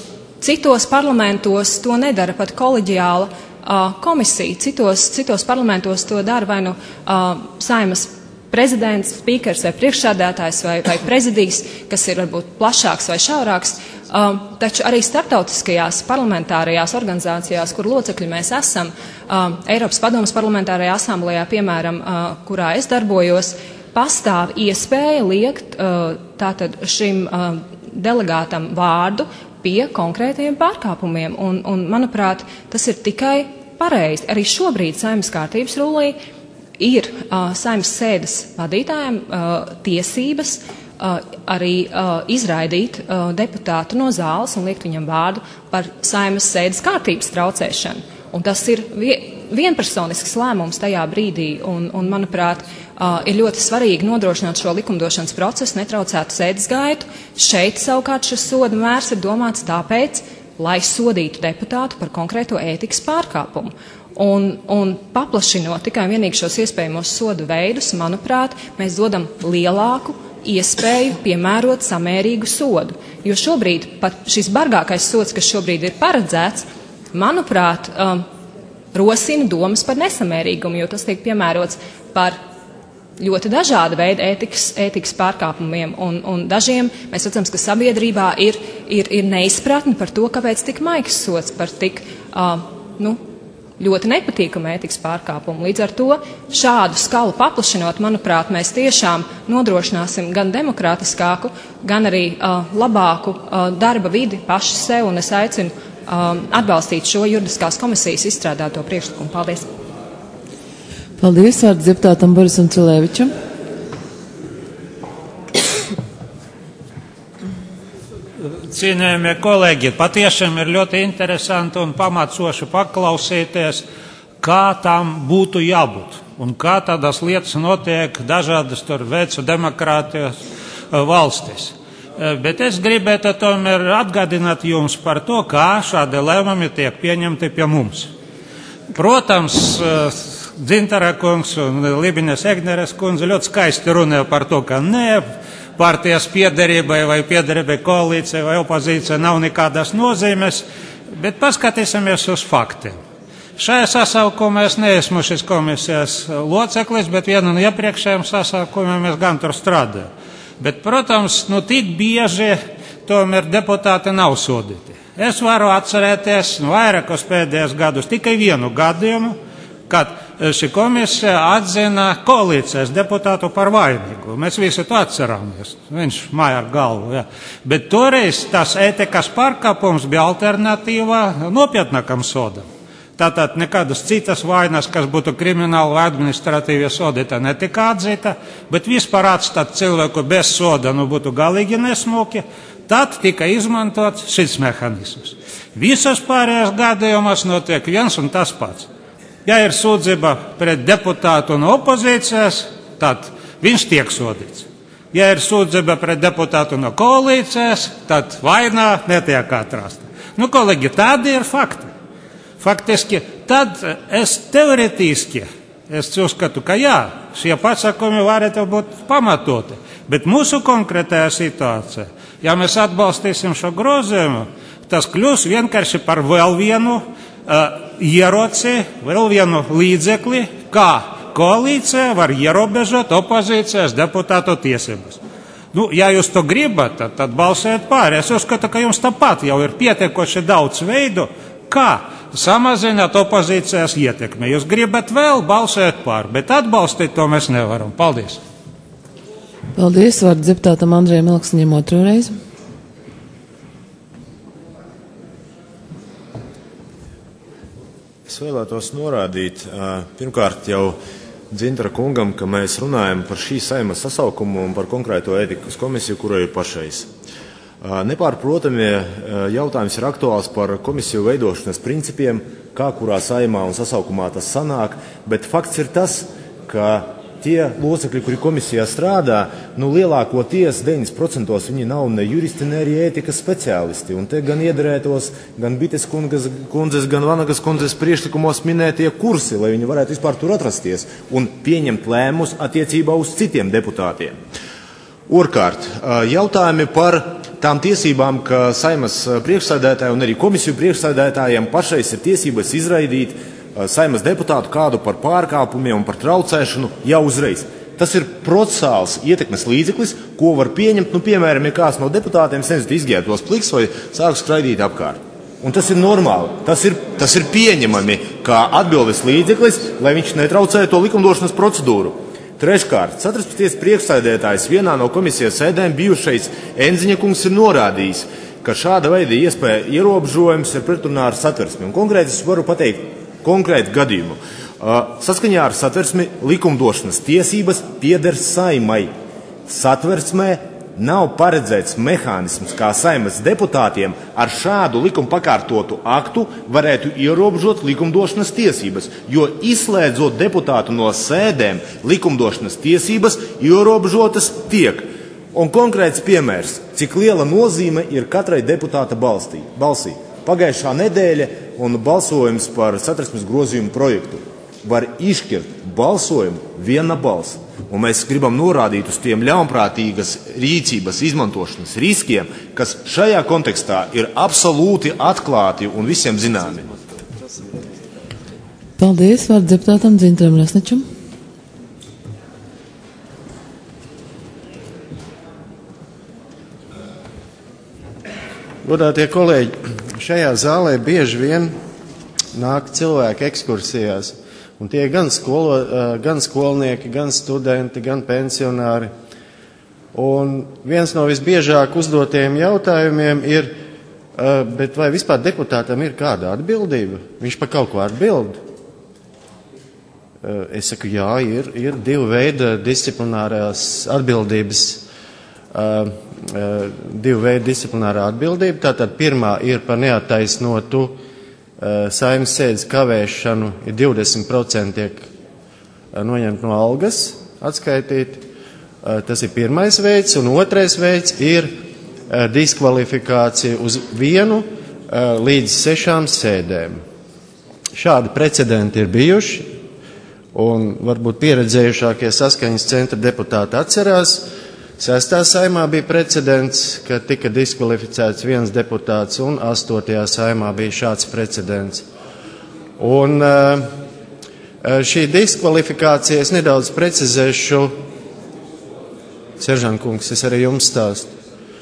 citos parlamentos to nedara pat koleģiāla uh, komisija. Citos, citos parlamentos to dara vai nu uh, Saeimas prezidents, spīkers vai priekšsēdētājs vai, vai prezidijs, kas ir varbūt plašāks vai šaurāks. Uh, taču arī starptautiskajās parlamentārajās organizācijās, kur locekļi mēs esam, uh, Eiropas padomes parlamentārajā asamblējā, piemēram, uh, kurā es darbojos, pastāv iespēja liekt uh, tātad šim uh, delegātam vārdu pie konkrētiem pārkāpumiem, un, un, manuprāt, tas ir tikai pareizi. Arī šobrīd Saeimas kārtības rullī ir uh, Saeimas sēdes vadītājiem uh, tiesības uh, arī uh, izraidīt uh, deputātu no zāles un liekt viņam vārdu par Saeimas sēdes kārtības traucēšanu. Un tas ir vienpersonisks lēmums tajā brīdī, un, un manuprāt, uh, ir ļoti svarīgi nodrošināt šo likumdošanas procesu, netraucētu sēdes gaitu. Šeit savukārt šis soda mērs ir domāts tāpēc, lai sodītu deputātu par konkrēto ētikas pārkāpumu. Un, un paplašinot tikai vienīgi šos iespējamos sodu veidus, manuprāt, mēs dodam lielāku iespēju piemērot samērīgu sodu. Jo šobrīd pat šis bargākais sods, kas šobrīd ir paredzēts, manuprāt, um, rosina domas par nesamērīgumu, jo tas tiek piemērots par ļoti dažāda veida ētikas, ētikas pārkāpumiem, un, un dažiem mēs redzam, ka sabiedrībā ir, ir, ir neizpratni par to, kāpēc tik maigs sods par tik, uh, nu, ļoti nepatīkamu ētikas pārkāpumu. Līdz ar to šādu skalu paplašinot, manuprāt, mēs tiešām nodrošināsim gan demokrātiskāku, gan arī uh, labāku uh, darba vidi paši sev, un es aicinu um, atbalstīt šo juridiskās komisijas izstrādāto priekšlikumu. Paldies! Paldies, vārds deputātam Borisam Cilēvičam. Cienējamie kolēģi, patiešām ir ļoti interesanti un pamacoši paklausīties, kā tam būtu jābūt un kā tādas lietas notiek dažādas tur veicu demokrātijas valstis. Bet es gribētu tomēr atgādināt jums par to, kā šādi lēmumi tiek pieņemti pie mums. Protams, Dzintara kungs un Libiņas Egneres kundze ļoti skaisti runāja par to, ka ne partijas piederībai vai piederībai koalīcijai vai opozīcijai nav nekādas nozīmes, bet paskatīsimies uz faktiem. Šajā sasaukumā es neesmu šīs komisijas loceklis, bet vienu no iepriekšējiem sasaukumiem es gan tur strādāju. Bet, protams, nu tik bieži tomēr deputāti nav sodīti. Es varu atcerēties nu, vairākus pēdējos gadus tikai vienu gadījumu, kad šī komisija atzina koalīcijas deputātu par vainīgu. Mēs visi to atceramies. Viņš māja ar galvu. Jā. Bet toreiz tas ētikas pārkāpums bija alternatīva nopietnākam sodam. Tātad nekādas citas vainas, kas būtu krimināla vai administratīvie sodi, tā netika atzīta, bet vispār atstāt cilvēku bez soda, nu būtu galīgi nesmuki. Tad tika izmantots šis mehānisms. Visos pārējās gadījumos notiek viens un tas pats. Ja ir sūdzība pret deputātu no opozīcijas, tad viņš tiek sodīts. Ja ir sūdzība pret deputātu no koalīcijas, tad vainā netiek atrasta. Nu, kolēģi, tādi ir fakti. Faktiski, tad es teoretiski, es uzskatu, ka jā, šie pasakumi varētu būt pamatoti. Bet mūsu konkrētajā situācijā, ja mēs atbalstīsim šo grozījumu, tas kļūs vienkārši par vēl vienu uh, ieroci, vēl vienu līdzekli, kā koalīcija var ierobežot opozīcijas deputātu tiesības. Nu, ja jūs to gribat, tad, tad balsojiet pār. Es uzskatu, ka jums tāpat jau ir pietiekoši daudz veidu, kā samazināt opozīcijas ietekmi. Jūs gribat vēl balsot par, bet atbalstīt to mēs nevaram. Paldies. Paldies, vārds deputātam Andrejam Elksniņam otro reizi. Es vēlētos norādīt, pirmkārt jau Dzintara kungam, ka mēs runājam par šī Saeimas sasaukumu un par konkrēto ētikas komisiju, kura ir pašreiz. Nepārprotamie jautājums ir aktuāls par komisiju veidošanas principiem, kā kurā Saeimā un sasaukumā tas sanāk, bet fakts ir tas, ka tie locekļi, kuri komisijā strādā, nu lielākoties deviņdesmit procenti viņi nav ne juristi, ne arī ētikas speciālisti. Un te gan iedarētos, gan Bites kundzes, kundzes, gan Vanagas kundzes priekšlikumos minētie kursi, lai viņi varētu vispār tur atrasties un pieņemt lēmumus attiecībā uz citiem deputātiem. Otrkārt, jautājumi par tām tiesībām, ka Saeimas priekšsēdētāji un arī komisiju priekšsēdētājiem pašreiz ir tiesības izraidīt Saeimas deputātu kādu par pārkāpumiem un par traucēšanu jau uzreiz. Tas ir procesāls ietekmes līdzeklis, ko var pieņemt, nu, piemēram, ja kāds no deputātiem sēžot izģērbtos pliks vai sāk skraidīt apkārt. Un tas ir normāli, tas ir, tas ir pieņemami kā atbildes līdzeklis, lai viņš netraucē to likumdošanas procedūru. Treškārt, Satversmes tiesas priekšsēdētājs vienā no komisijas sēdēm bijušais Enziņa kungs ir norādījis, ka šāda veida iespēja ierobežojums ir pretrunā ar Satversmi. Un konkrēti es varu pateikt konkrētu gadījumu. Saskaņā ar Satversmi likumdošanas tiesības pieder Saeimai. Satversmē nav paredzēts mehānisms, kā Saeimas deputātiem ar šādu likuma pakārtotu aktu varētu ierobežot likumdošanas tiesības, jo izslēdzot deputātu no sēdēm, likumdošanas tiesības ierobežotas tiek. Un konkrēts piemērs, cik liela nozīme ir katrai deputāta balstī, balsī. Pagājušā nedēļa un balsojums par Satversmes grozījumu projektu var izšķirt balsojumu viena balss. Un mēs gribam norādīt uz tiem ļaunprātīgas rīcības izmantošanas riskiem, kas šajā kontekstā ir absolūti atklāti un visiem zināmi. Paldies, vārds deputātam Dzintaram Rasničam. Godātie kolēģi, šajā zālē bieži vien nāk cilvēki ekskursijās, un tie gan, skolo, gan skolnieki, gan studenti, gan pensionāri. Un viens no visbiežāk uzdotajiem jautājumiem ir, bet vai vispār deputātam ir kāda atbildība? Viņš par kaut ko atbild? Es saku, jā, ir, ir divi veidi disciplinārās atbildības. Divu veidu disciplinārā atbildība. Tātad pirmā ir par neattaisnotu Saeimas sēdes kavēšanu, ir divdesmit procenti tiek noņemt no algas, atskaitīt. Tas ir pirmais veids, un otrais veids ir diskvalifikācija uz vienu līdz sešām sēdēm. Šādi precedenti ir bijuši, un varbūt pieredzējušākie Saskaņas centra deputāti atcerās. Sestā Saeimā bija precedents, ka tika diskvalificēts viens deputāts, un astotajā Saeimā bija šāds precedents. Un šī diskvalifikācija, es nedaudz precizēšu, seržantkungs, es arī jums stāstu.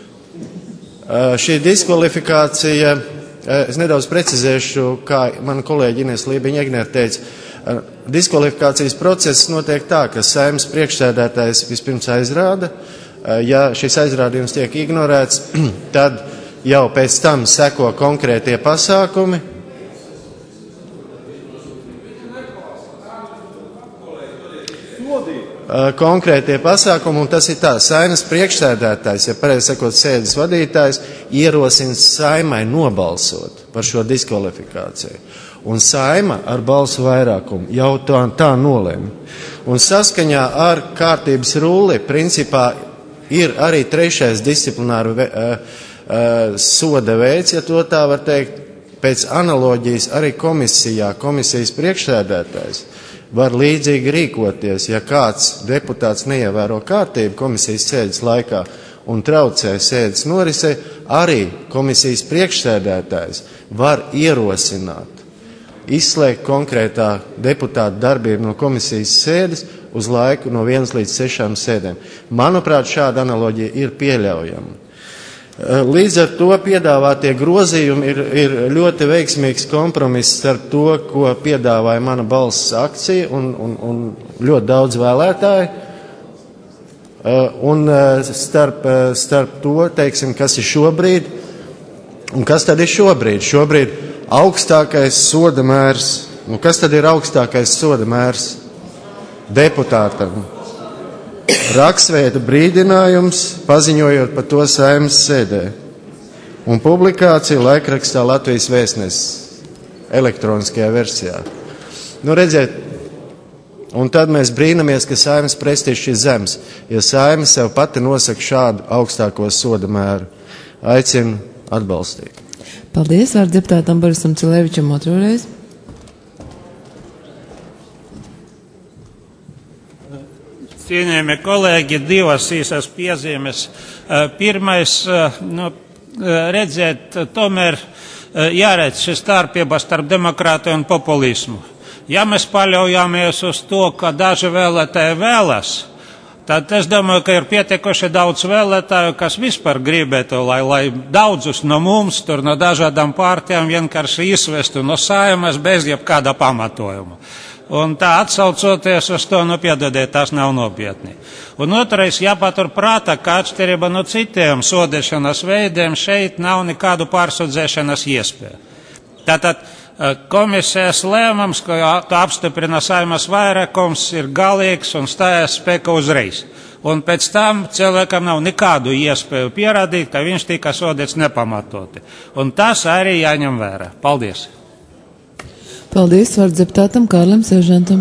Šī diskvalifikācija, es nedaudz precizēšu, kā mana kolēģi Ines Lībiņa-Egner teica, diskvalifikācijas process notiek tā, ka Saeimas priekšsēdētājs vispirms aizrāda. Ja šis aizrādījums tiek ignorēts, tad jau pēc tam seko konkrētie pasākumi. Konkrētie pasākumi, un tas ir tā, Saeimas priekšsēdētājs, ja pareizi sakot sēdes vadītājs, ierosina Saeimai nobalsot par šo diskvalifikāciju. Un Saeima ar balsu vairākumu jau tā, tā nolēma. Un saskaņā ar kārtības rulli, principā, ir arī trešais disciplināru ve, uh, uh, soda veids, ja to tā var teikt, pēc analoģijas arī komisijā, komisijas priekšsēdētājs var līdzīgi rīkoties, ja kāds deputāts neievēro kārtību komisijas sēdes laikā un traucē sēdes norisei, arī komisijas priekšsēdētājs var ierosināt, izslēgt konkrētā deputāta darbību no komisijas sēdes uz laiku no vienas līdz sešām sēdēm. Manuprāt, šāda analoģija ir pieļaujama. Līdz ar to piedāvātie grozījumi ir, ir ļoti veiksmīgs kompromiss starp to, ko piedāvāja Mana balss akcija un, un, un ļoti daudz vēlētāju, un starp, starp to, teiksim, kas ir šobrīd un kas tad ir šobrīd. Šobrīd augstākais soda mērs, nu kas tad ir augstākais soda mērs deputātam? Raksveida brīdinājums, paziņojot par to Saeimas sēdē. Un publikācija laikrakstā Latvijas Vēstnesis elektroniskajā versijā. Nu, redziet, un tad mēs brīnamies, ka Saeimas prestižs ir zems, jo Saeima sev pati nosaka šādu augstāko soda mēru. Aicinu atbalstīt. Paldies, vārds deputātam Borisam Cilevičam otro reizi. Cienījamie kolēģi, divas īsas piezīmes. Pirmais, nu, redzēt, tomēr jāredz šis starpība starp demokrātiju un populismu. Ja mēs paļaujāmies uz to, ka daži vēlētāji vēlas, tad es domāju, ka ir pietiekoši daudz vēlētāju, kas vispār gribētu, lai, lai daudzus no mums, tur no dažādām partijām vienkārši izvestu no Saeimas bez jebkāda pamatojuma. Un tā atsaucoties uz to, nu piedodiet, tas nav nopietni. Un otrais, jāpatur prātā, ka atšķirība no citiem sodīšanas veidiem šeit nav nekādu pārsudzēšanas iespēju. Tātad komisijas lēmums, ko apstiprina Saeimas vairākums, ir galīgs un stājas spēkā uzreiz. Un pēc tam cilvēkam nav nekādu iespēju pierādīt, ka viņš tika sodīts nepamatoti. Un tas arī jāņem vērā. Paldies! Paldies, vārds deputātam Kārlim Seržantam.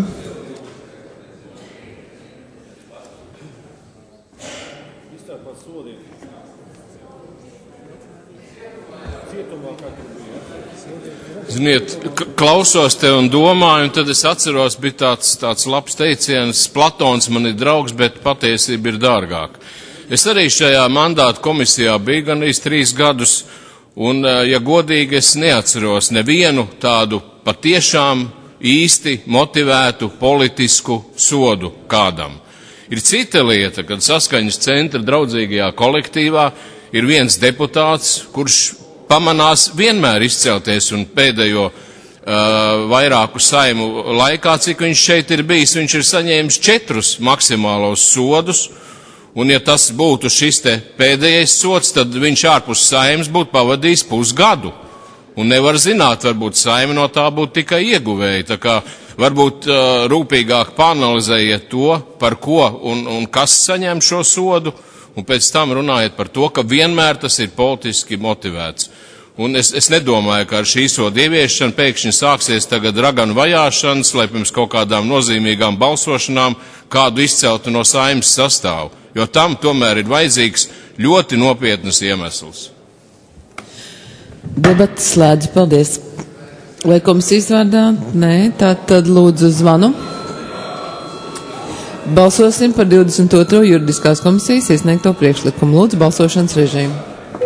Ziniet, klausos te un domāju, un tad es atceros, bija tāds, tāds labs teiciens, Platons man ir draugs, bet patiesība ir dārgāk. Es arī šajā mandāta komisijā biju gan īsti trīs gadus, un, ja godīgi, es neatceros nevienu tādu patiešām īsti motivētu politisku sodu kādam. Ir cita lieta, kad Saskaņas centra draudzīgajā kolektīvā ir viens deputāts, kurš pamanās vienmēr izcelties un pēdējo uh, vairāku saimu laikā, cik viņš šeit ir bijis, viņš ir saņēmis četrus maksimālos sodus, un ja tas būtu šis te pēdējais sods, tad viņš ārpus saimas būtu pavadījis pusgadu. Un nevar zināt, varbūt Saeima no tā būtu tikai ieguvēja. Tā kā varbūt uh, rūpīgāk panalizējiet to, par ko un, un kas saņem šo sodu, un pēc tam runājiet par to, ka vienmēr tas ir politiski motivēts. Un es, es nedomāju, ka ar šī soda ieviešanu pēkšņi sāksies tagad raganu vajāšanas, lai pirms kaut kādām nozīmīgām balsošanām kādu izceltu no Saeimas sastāvu. Jo tam tomēr ir vajadzīgs ļoti nopietnas iemesls. Debates slēdz. Paldies. Vai komisijas vārdā? Nē, tā tad lūdzu zvanu. Balsosim par divdesmit otro juridiskās komisijas iesniegto priekšlikumu. Lūdzu balsošanas režīmu.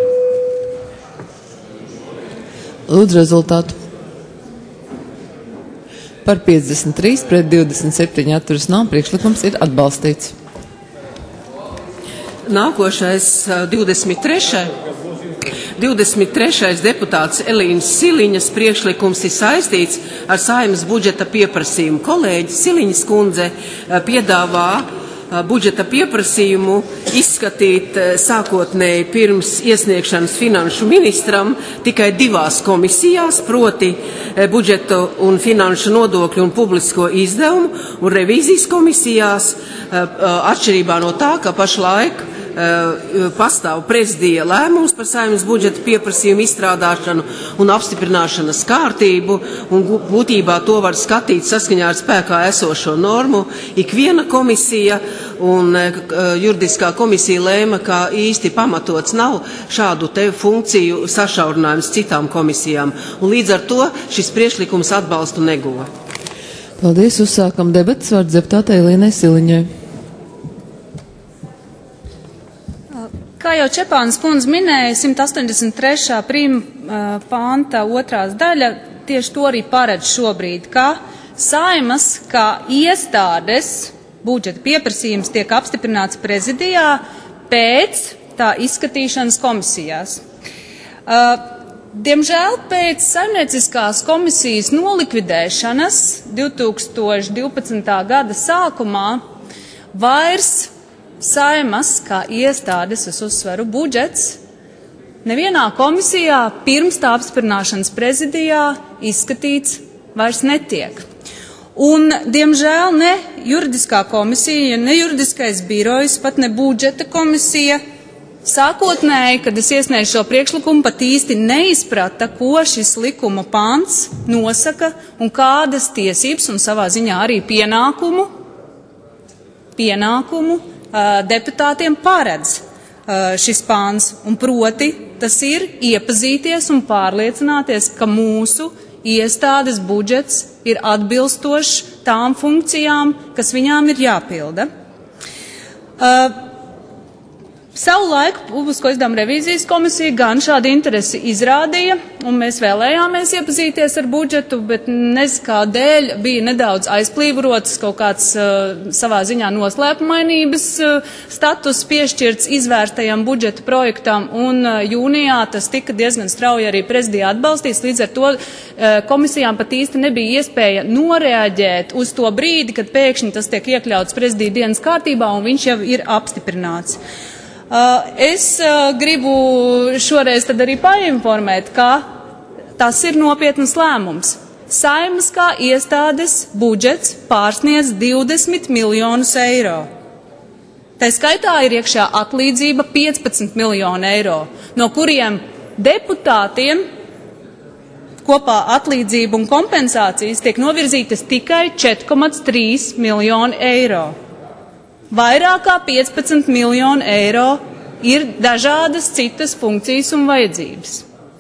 Lūdzu rezultātu. Par piecdesmit trīs pret divdesmit septiņi atturas nav. Priekšlikums ir atbalstīts. Nākošais divdesmit trešais divdesmit trešais deputāts Elīnas Siliņas priekšlikums ir saistīts ar Saeimas budžeta pieprasījumu. Kolēģi Siliņas kundze piedāvā budžeta pieprasījumu izskatīt sākotnēji pirms iesniegšanas finanšu ministram tikai divās komisijās, proti budžetu un finanšu nodokļu un publisko izdevumu, un revīzijas komisijās, atšķirībā no tā, ka pašlaik pastāv prezidija lēmums par Saeimas budžeta pieprasījumu izstrādāšanu un apstiprināšanas kārtību, un būtībā to var skatīt saskaņā ar spēkā esošo normu. Ikviena komisija un juridiskā komisija lēma, ka īsti pamatots nav šādu te funkciju sašaurinājums citām komisijām, un līdz ar to šis priekšlikums atbalstu neguva. Paldies, uzsākam debatas, vārds deputātei Elīnai Siliņai. Kā jau Čepānas kundze minēja, simt astoņdesmit trešā prima panta otrās daļa tieši to arī paredz šobrīd, ka Saeimas kā iestādes budžeta pieprasījums tiek apstiprināts prezidijā pēc tā izskatīšanas komisijās. Uh, Diemžēl pēc saimnieciskās komisijas nolikvidēšanas divi tūkstoši divpadsmitā gada sākumā vairs Saimas kā iestādes, es uzsveru, budžets nevienā komisijā pirms tā apstiprināšanas prezidijā izskatīts vairs netiek. Un, diemžēl, ne juridiskā komisija, ne juridiskais birojs, pat ne budžeta komisija sākotnēji, kad es iesniedzu šo priekšlikumu, pat īsti neizprata, ko šis likuma pants nosaka un kādas tiesības un savā ziņā arī pienākumu, pienākumu uh, deputātiem paredz uh, šis pants. Un proti, tas ir iepazīties un pārliecināties, ka mūsu iestādes budžets ir atbilstošs tām funkcijām, kas viņām ir jāpilda. Uh, Savu laiku Publisko izdevumu revīzijas komisija gan šādu interesi izrādīja, un mēs vēlējāmies iepazīties ar budžetu, bet nezinu kādēļ bija nedaudz aizplīvots kaut kāds uh, savā ziņā noslēpumainības uh, status piešķirts izvērstajam budžeta projektam, un uh, jūnijā tas tika diezgan strauji arī prezidijā atbalstīts, līdz ar to uh, komisijām pat īsti nebija iespēja noreaģēt uz to brīdi, kad pēkšņi tas tiek iekļauts prezidija dienas kārtībā, un viņš jau ir apstiprināts. Uh, es uh, gribu šoreiz tad arī painformēt, ka tas ir nopietnas lēmums. Saimas kā iestādes budžets pārsniedz divdesmit miljonus eiro. Tā skaitā ir iekšā atlīdzība piecpadsmit miljonu eiro, no kuriem deputātiem kopā atlīdzība un kompensācijas tiek novirzītas tikai četri komats trīs miljoni eiro. Vairāk kā piecpadsmit miljonu eiro ir dažādas citas funkcijas un vajadzības.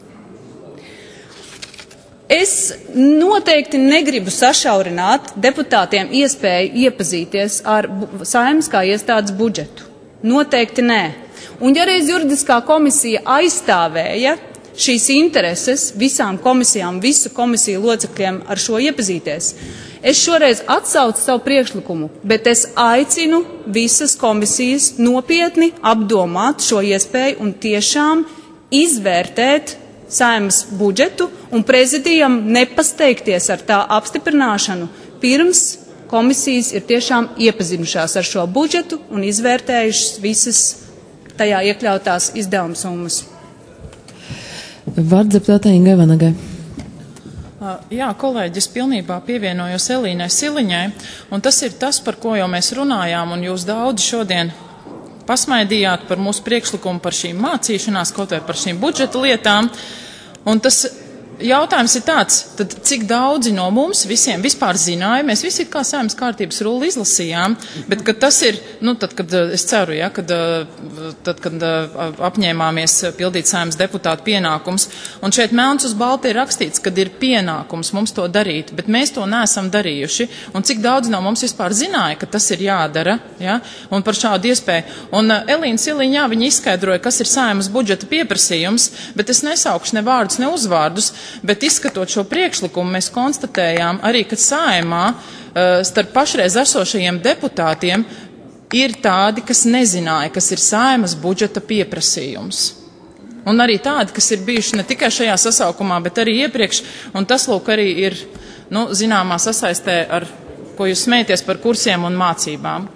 Es noteikti negribu sašaurināt deputātiem iespēju iepazīties ar Saeimas kā iestādes budžetu. Noteikti nē. Un ja reiz juridiskā komisija aizstāvēja šīs intereses visām komisijām, visu komisiju locekļiem ar šo iepazīties, es šoreiz atsaucu savu priekšlikumu, bet es aicinu visas komisijas nopietni apdomāt šo iespēju un tiešām izvērtēt Saeimas budžetu un prezidijam nepasteigties ar tā apstiprināšanu, pirms komisijas ir tiešām iepazinušās ar šo budžetu un izvērtējušas visas tajā iekļautās izdevuma summas. Vārds deputātei Ingai Vanagai. Jā, kolēģi, es pilnībā pievienojos Elīnai Siliņai, un tas ir tas, par ko jau mēs runājām, un jūs daudz šodien pasmaidījāt par mūsu priekšlikumu par šīm mācīšanās, kaut vai par šīm budžeta lietām, un tas jautājums ir tāds, tad cik daudzi no mums visiem vispār zināja, mēs visi kā Saeimas kārtības rulli izlasījām, bet kad tas ir, nu tad, kad es ceru, ja, kad, tad, kad apņēmāmies pildīt Saeimas deputātu pienākums, un šeit melns uz balti ir rakstīts, kad ir pienākums mums to darīt, bet mēs to neesam darījuši, un cik daudzi no mums vispār zināja, ka tas ir jādara, ja, un par šādu iespēju. Un Elīna Siliņā, viņa izskaidroja, kas ir Saeimas budžeta pieprasījums, bet es nesaukšu ne vārdus, ne uzvārdus, bet izskatot šo priekšlikumu, mēs konstatējām arī, ka Saeimā starp pašreiz esošajiem deputātiem ir tādi, kas nezināja, kas ir Saeimas budžeta pieprasījums. Un arī tādi, kas ir bijuši ne tikai šajā sasaukumā, bet arī iepriekš, un tas, lūk, arī ir, nu, zināmā sasaistē ar, ko jūs smēties par kursiem un mācībām.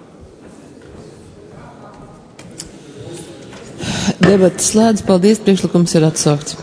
Debates slēdz, paldies, priekšlikums ir atsaukts.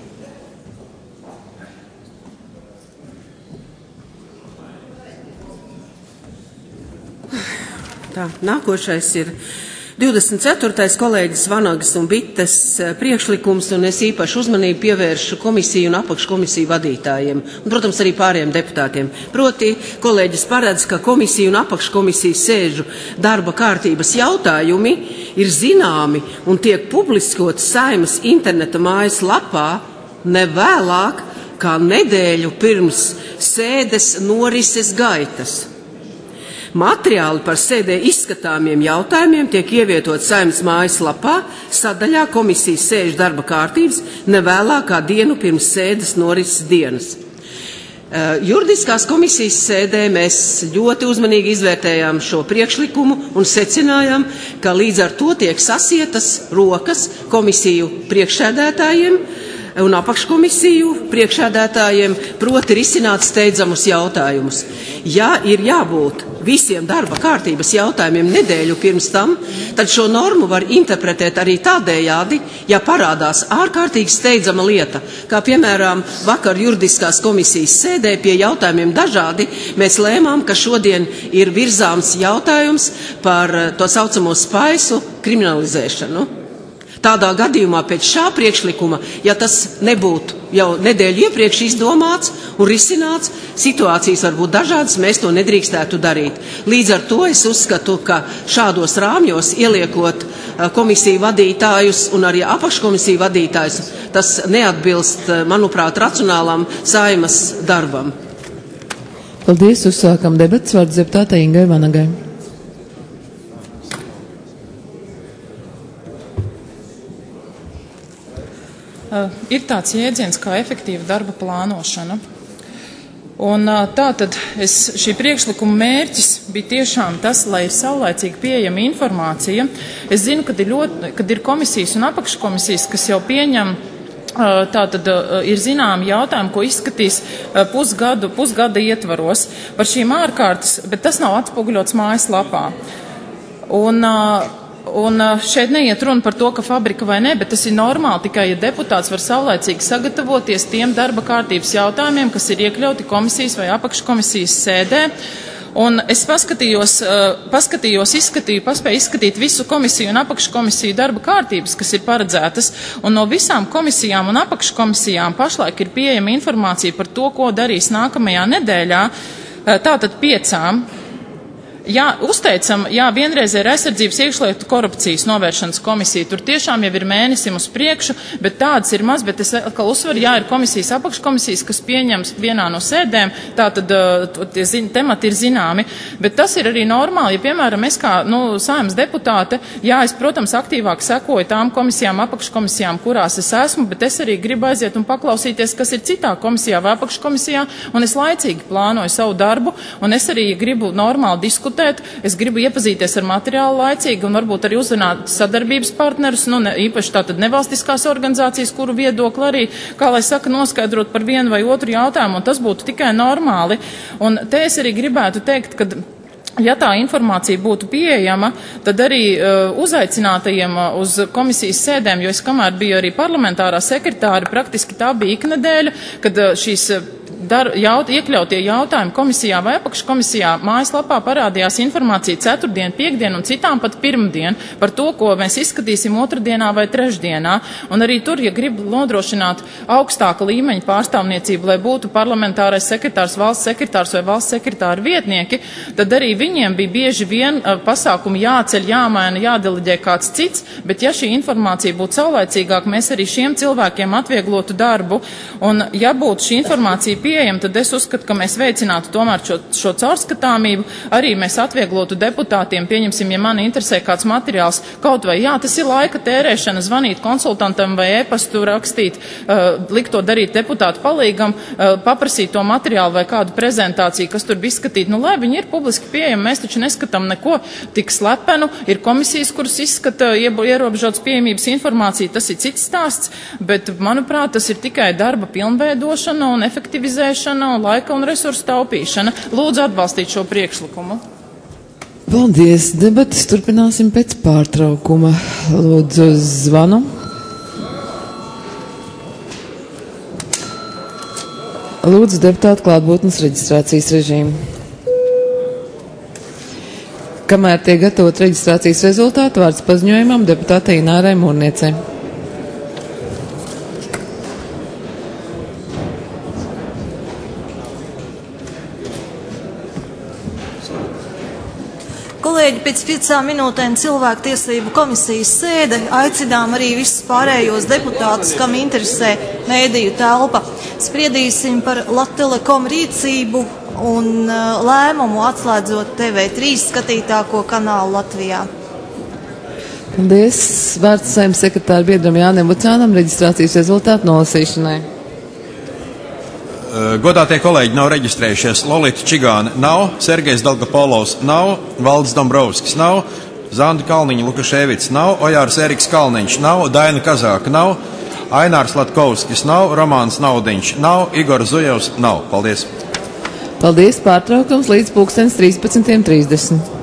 Tā, nākošais ir divdesmit ceturtais kolēģis Vanagas un Bites priekšlikums, un es īpaši uzmanību pievēršu komisiju un apakškomisiju vadītājiem, un, protams, arī pārējiem deputātiem. Proti, kolēģis paredz, ka komisiju un apakškomisijas sēžu darba kārtības jautājumi ir zināmi un tiek publiskoti Saeimas interneta mājas lapā ne vēlāk kā nedēļu pirms sēdes norises gaitas. Materiāli par sēdē izskatāmiem jautājumiem tiek ievietot Saeimas mājaslapā sadaļā komisijas sēžu darba kārtības nevēlākā dienu pirms sēdes norises dienas. Juridiskās komisijas sēdē mēs ļoti uzmanīgi izvērtējām šo priekšlikumu un secinājām, ka līdz ar to tiek sasietas rokas komisiju priekšsēdētājiem un apakškomisiju priekšsēdētājiem, proti risināt steidzamus jautājumus. Ja ir jābūt visiem darba kārtības jautājumiem nedēļu pirms tam, tad šo normu var interpretēt arī tādējādi, ja parādās ārkārtīgi steidzama lieta, kā piemēram vakar juridiskās komisijas sēdē pie jautājumiem dažādi, mēs lēmām, ka šodien ir virzāms jautājums par to saucamo spaisu kriminalizēšanu. Tādā gadījumā pēc šā priekšlikuma, ja tas nebūtu jau nedēļu iepriekš izdomāts un risināts, situācijas var būt dažādas, mēs to nedrīkstētu darīt. Līdz ar to es uzskatu, ka šādos rāmjos ieliekot komisiju vadītājus un arī apakškomisiju vadītājus, tas neatbilst, manuprāt, racionālam Saeimas darbam. Paldies, uzsākam debats, vārds deputātei Ingai Vanagai. Uh, ir tāds jēdziens kā efektīva darba plānošana. Un uh, tātad es, šī priekšlikuma mērķis bija tiešām tas, lai ir saulaicīgi pieejama informācija. Es zinu, kad ir, ļoti, kad ir komisijas un apakškomisijas, kas jau pieņem, uh, tātad uh, ir zināmi jautājumi, ko izskatīs uh, pusgadu, pusgada ietvaros par šīm ārkārtas, bet tas nav atspoguļots mājaslapā. Un uh, Un šeit neiet runa par to, ka fabrika vai ne, bet tas ir normāli tikai, ja deputāts var saulaicīgi sagatavoties tiem darba kārtības jautājumiem, kas ir iekļauti komisijas vai apakškomisijas sēdē. Un es paskatījos, paskatījos, izskatīju, paspēju izskatīt visu komisiju un apakškomisiju darba kārtības, kas ir paredzētas, un no visām komisijām un apakškomisijām pašlaik ir pieejama informācija par to, ko darīs nākamajā nedēļā, tātad piecām. Jā, uzteicam, jā, vienreizēja aizsardzības iekšlietu korupcijas novēršanas komisija. Tur tiešām jau ir mēnesim uz priekšu, bet tādas ir maz, bet es atkal uzsveru, jā, ir komisijas apakškomisijas, kas pieņems vienā no sēdēm, tātad tie zin, temati ir zināmi, bet tas ir arī normāli, ja, piemēram, es kā, nu, Saeimas deputāte, jā, es, protams, aktīvāk sekoju tām komisijām, apakškomisijām, kurās es esmu, bet es arī gribu aiziet un paklausīties, kas ir citā komisijā vai apakškomisijā, un es laicīgi plānoju savu darbu, un es arī gribu normāli diskutēt. Es gribu iepazīties ar materiālu laicīgi un varbūt arī uzzināt sadarbības partnerus, nu, ne, īpaši tātad nevalstiskās organizācijas, kuru viedokli arī, kā lai saka, noskaidrot par vienu vai otru jautājumu, un tas būtu tikai normāli. Un te es arī gribētu teikt, ka ja tā informācija būtu pieejama, tad arī uh, uzaicinātajiem uh, uz komisijas sēdēm, jo es kamēr biju arī parlamentārā sekretāri, praktiski tā bija iknedēļa, kad uh, šīs uh, dar, jaut, iekļautie jautājumi komisijā vai apakškomisijā mājaslapā parādījās informācija ceturtdien, piekdien un citām pat pirmdien par to, ko mēs izskatīsim otrdienā vai trešdienā. Un arī tur, ja grib nodrošināt augstāka līmeņa pārstāvniecību, lai būtu parlamentārais sekretārs, valsts sekretārs vai valsts sekretāra vietnieki, tad arī viņiem bija bieži vien pasākumi jāceļ, jāmaina, jādeleģē kāds cits, bet ja šī informācija būtu saulaicīgāk, mēs arī šiem cilvēkiem atvieglotu darbu. Un ja būtu šī informācija pieejama, tad es uzskatu, ka mēs veicinātu tomēr šo, šo caurskatāmību, arī mēs atvieglotu deputātiem, pieņemsim, ja mani interesē kāds materiāls, kaut vai, jā, tas ir laika tērēšana, zvanīt konsultantam vai e-pastu rakstīt, uh, likt to darīt deputātu palīgam, uh, paprasīt to materiālu vai kādu prezentāciju, kas tur bija izskatīt. Nu, lai viņi ir publiski pieejami, mēs taču neskatām neko tik slepenu, ir komisijas, kuras izskata ierobežotas pieejamības informāciju, tas ir cits stāsts, bet, manuprāt, tas ir tikai darba pilnveidošana un efektivizēšana un laika un resursu taupīšana. Lūdzu atbalstīt šo priekšlikumu. Paldies. Debatas turpināsim pēc pārtraukuma. Lūdzu zvanu. Lūdzu deputātu klātbūtnes reģistrācijas režīmu. Kamēr tiek gatavot reģistrācijas rezultātu, vārds paziņojumam deputātei Inārai Mūrniecei. Kolēģi, pēc piecām minūtēm cilvēktiesību komisijas sēde, aicinām arī visus pārējos deputātus, kam interesē mēdīju telpa. Spriedīsim par Latelekom rīcību un uh, lēmumu atslēdzot T V trīs skatītāko kanālu Latvijā. Paldies. Vārds Saeimas sekretāra biedram Jānim Vucānam reģistrācijas rezultātu nolasīšanai. Godātie kolēģi nav reģistrējušies. Lolita Čigāne nav, Sergejs Dalgapolovs nav, Valdis Dombrovskis nav, Zanda Kalniņa Lukaševits nav, Ojārs Eriks Kalniņš nav, Daina Kazāka nav, Ainārs Latkovskis nav, Romāns Naudiņš nav, Igor Zujevs nav. Paldies! Paldies, pārtraukums līdz pulkstens trīspadsmitais trīsdesmit.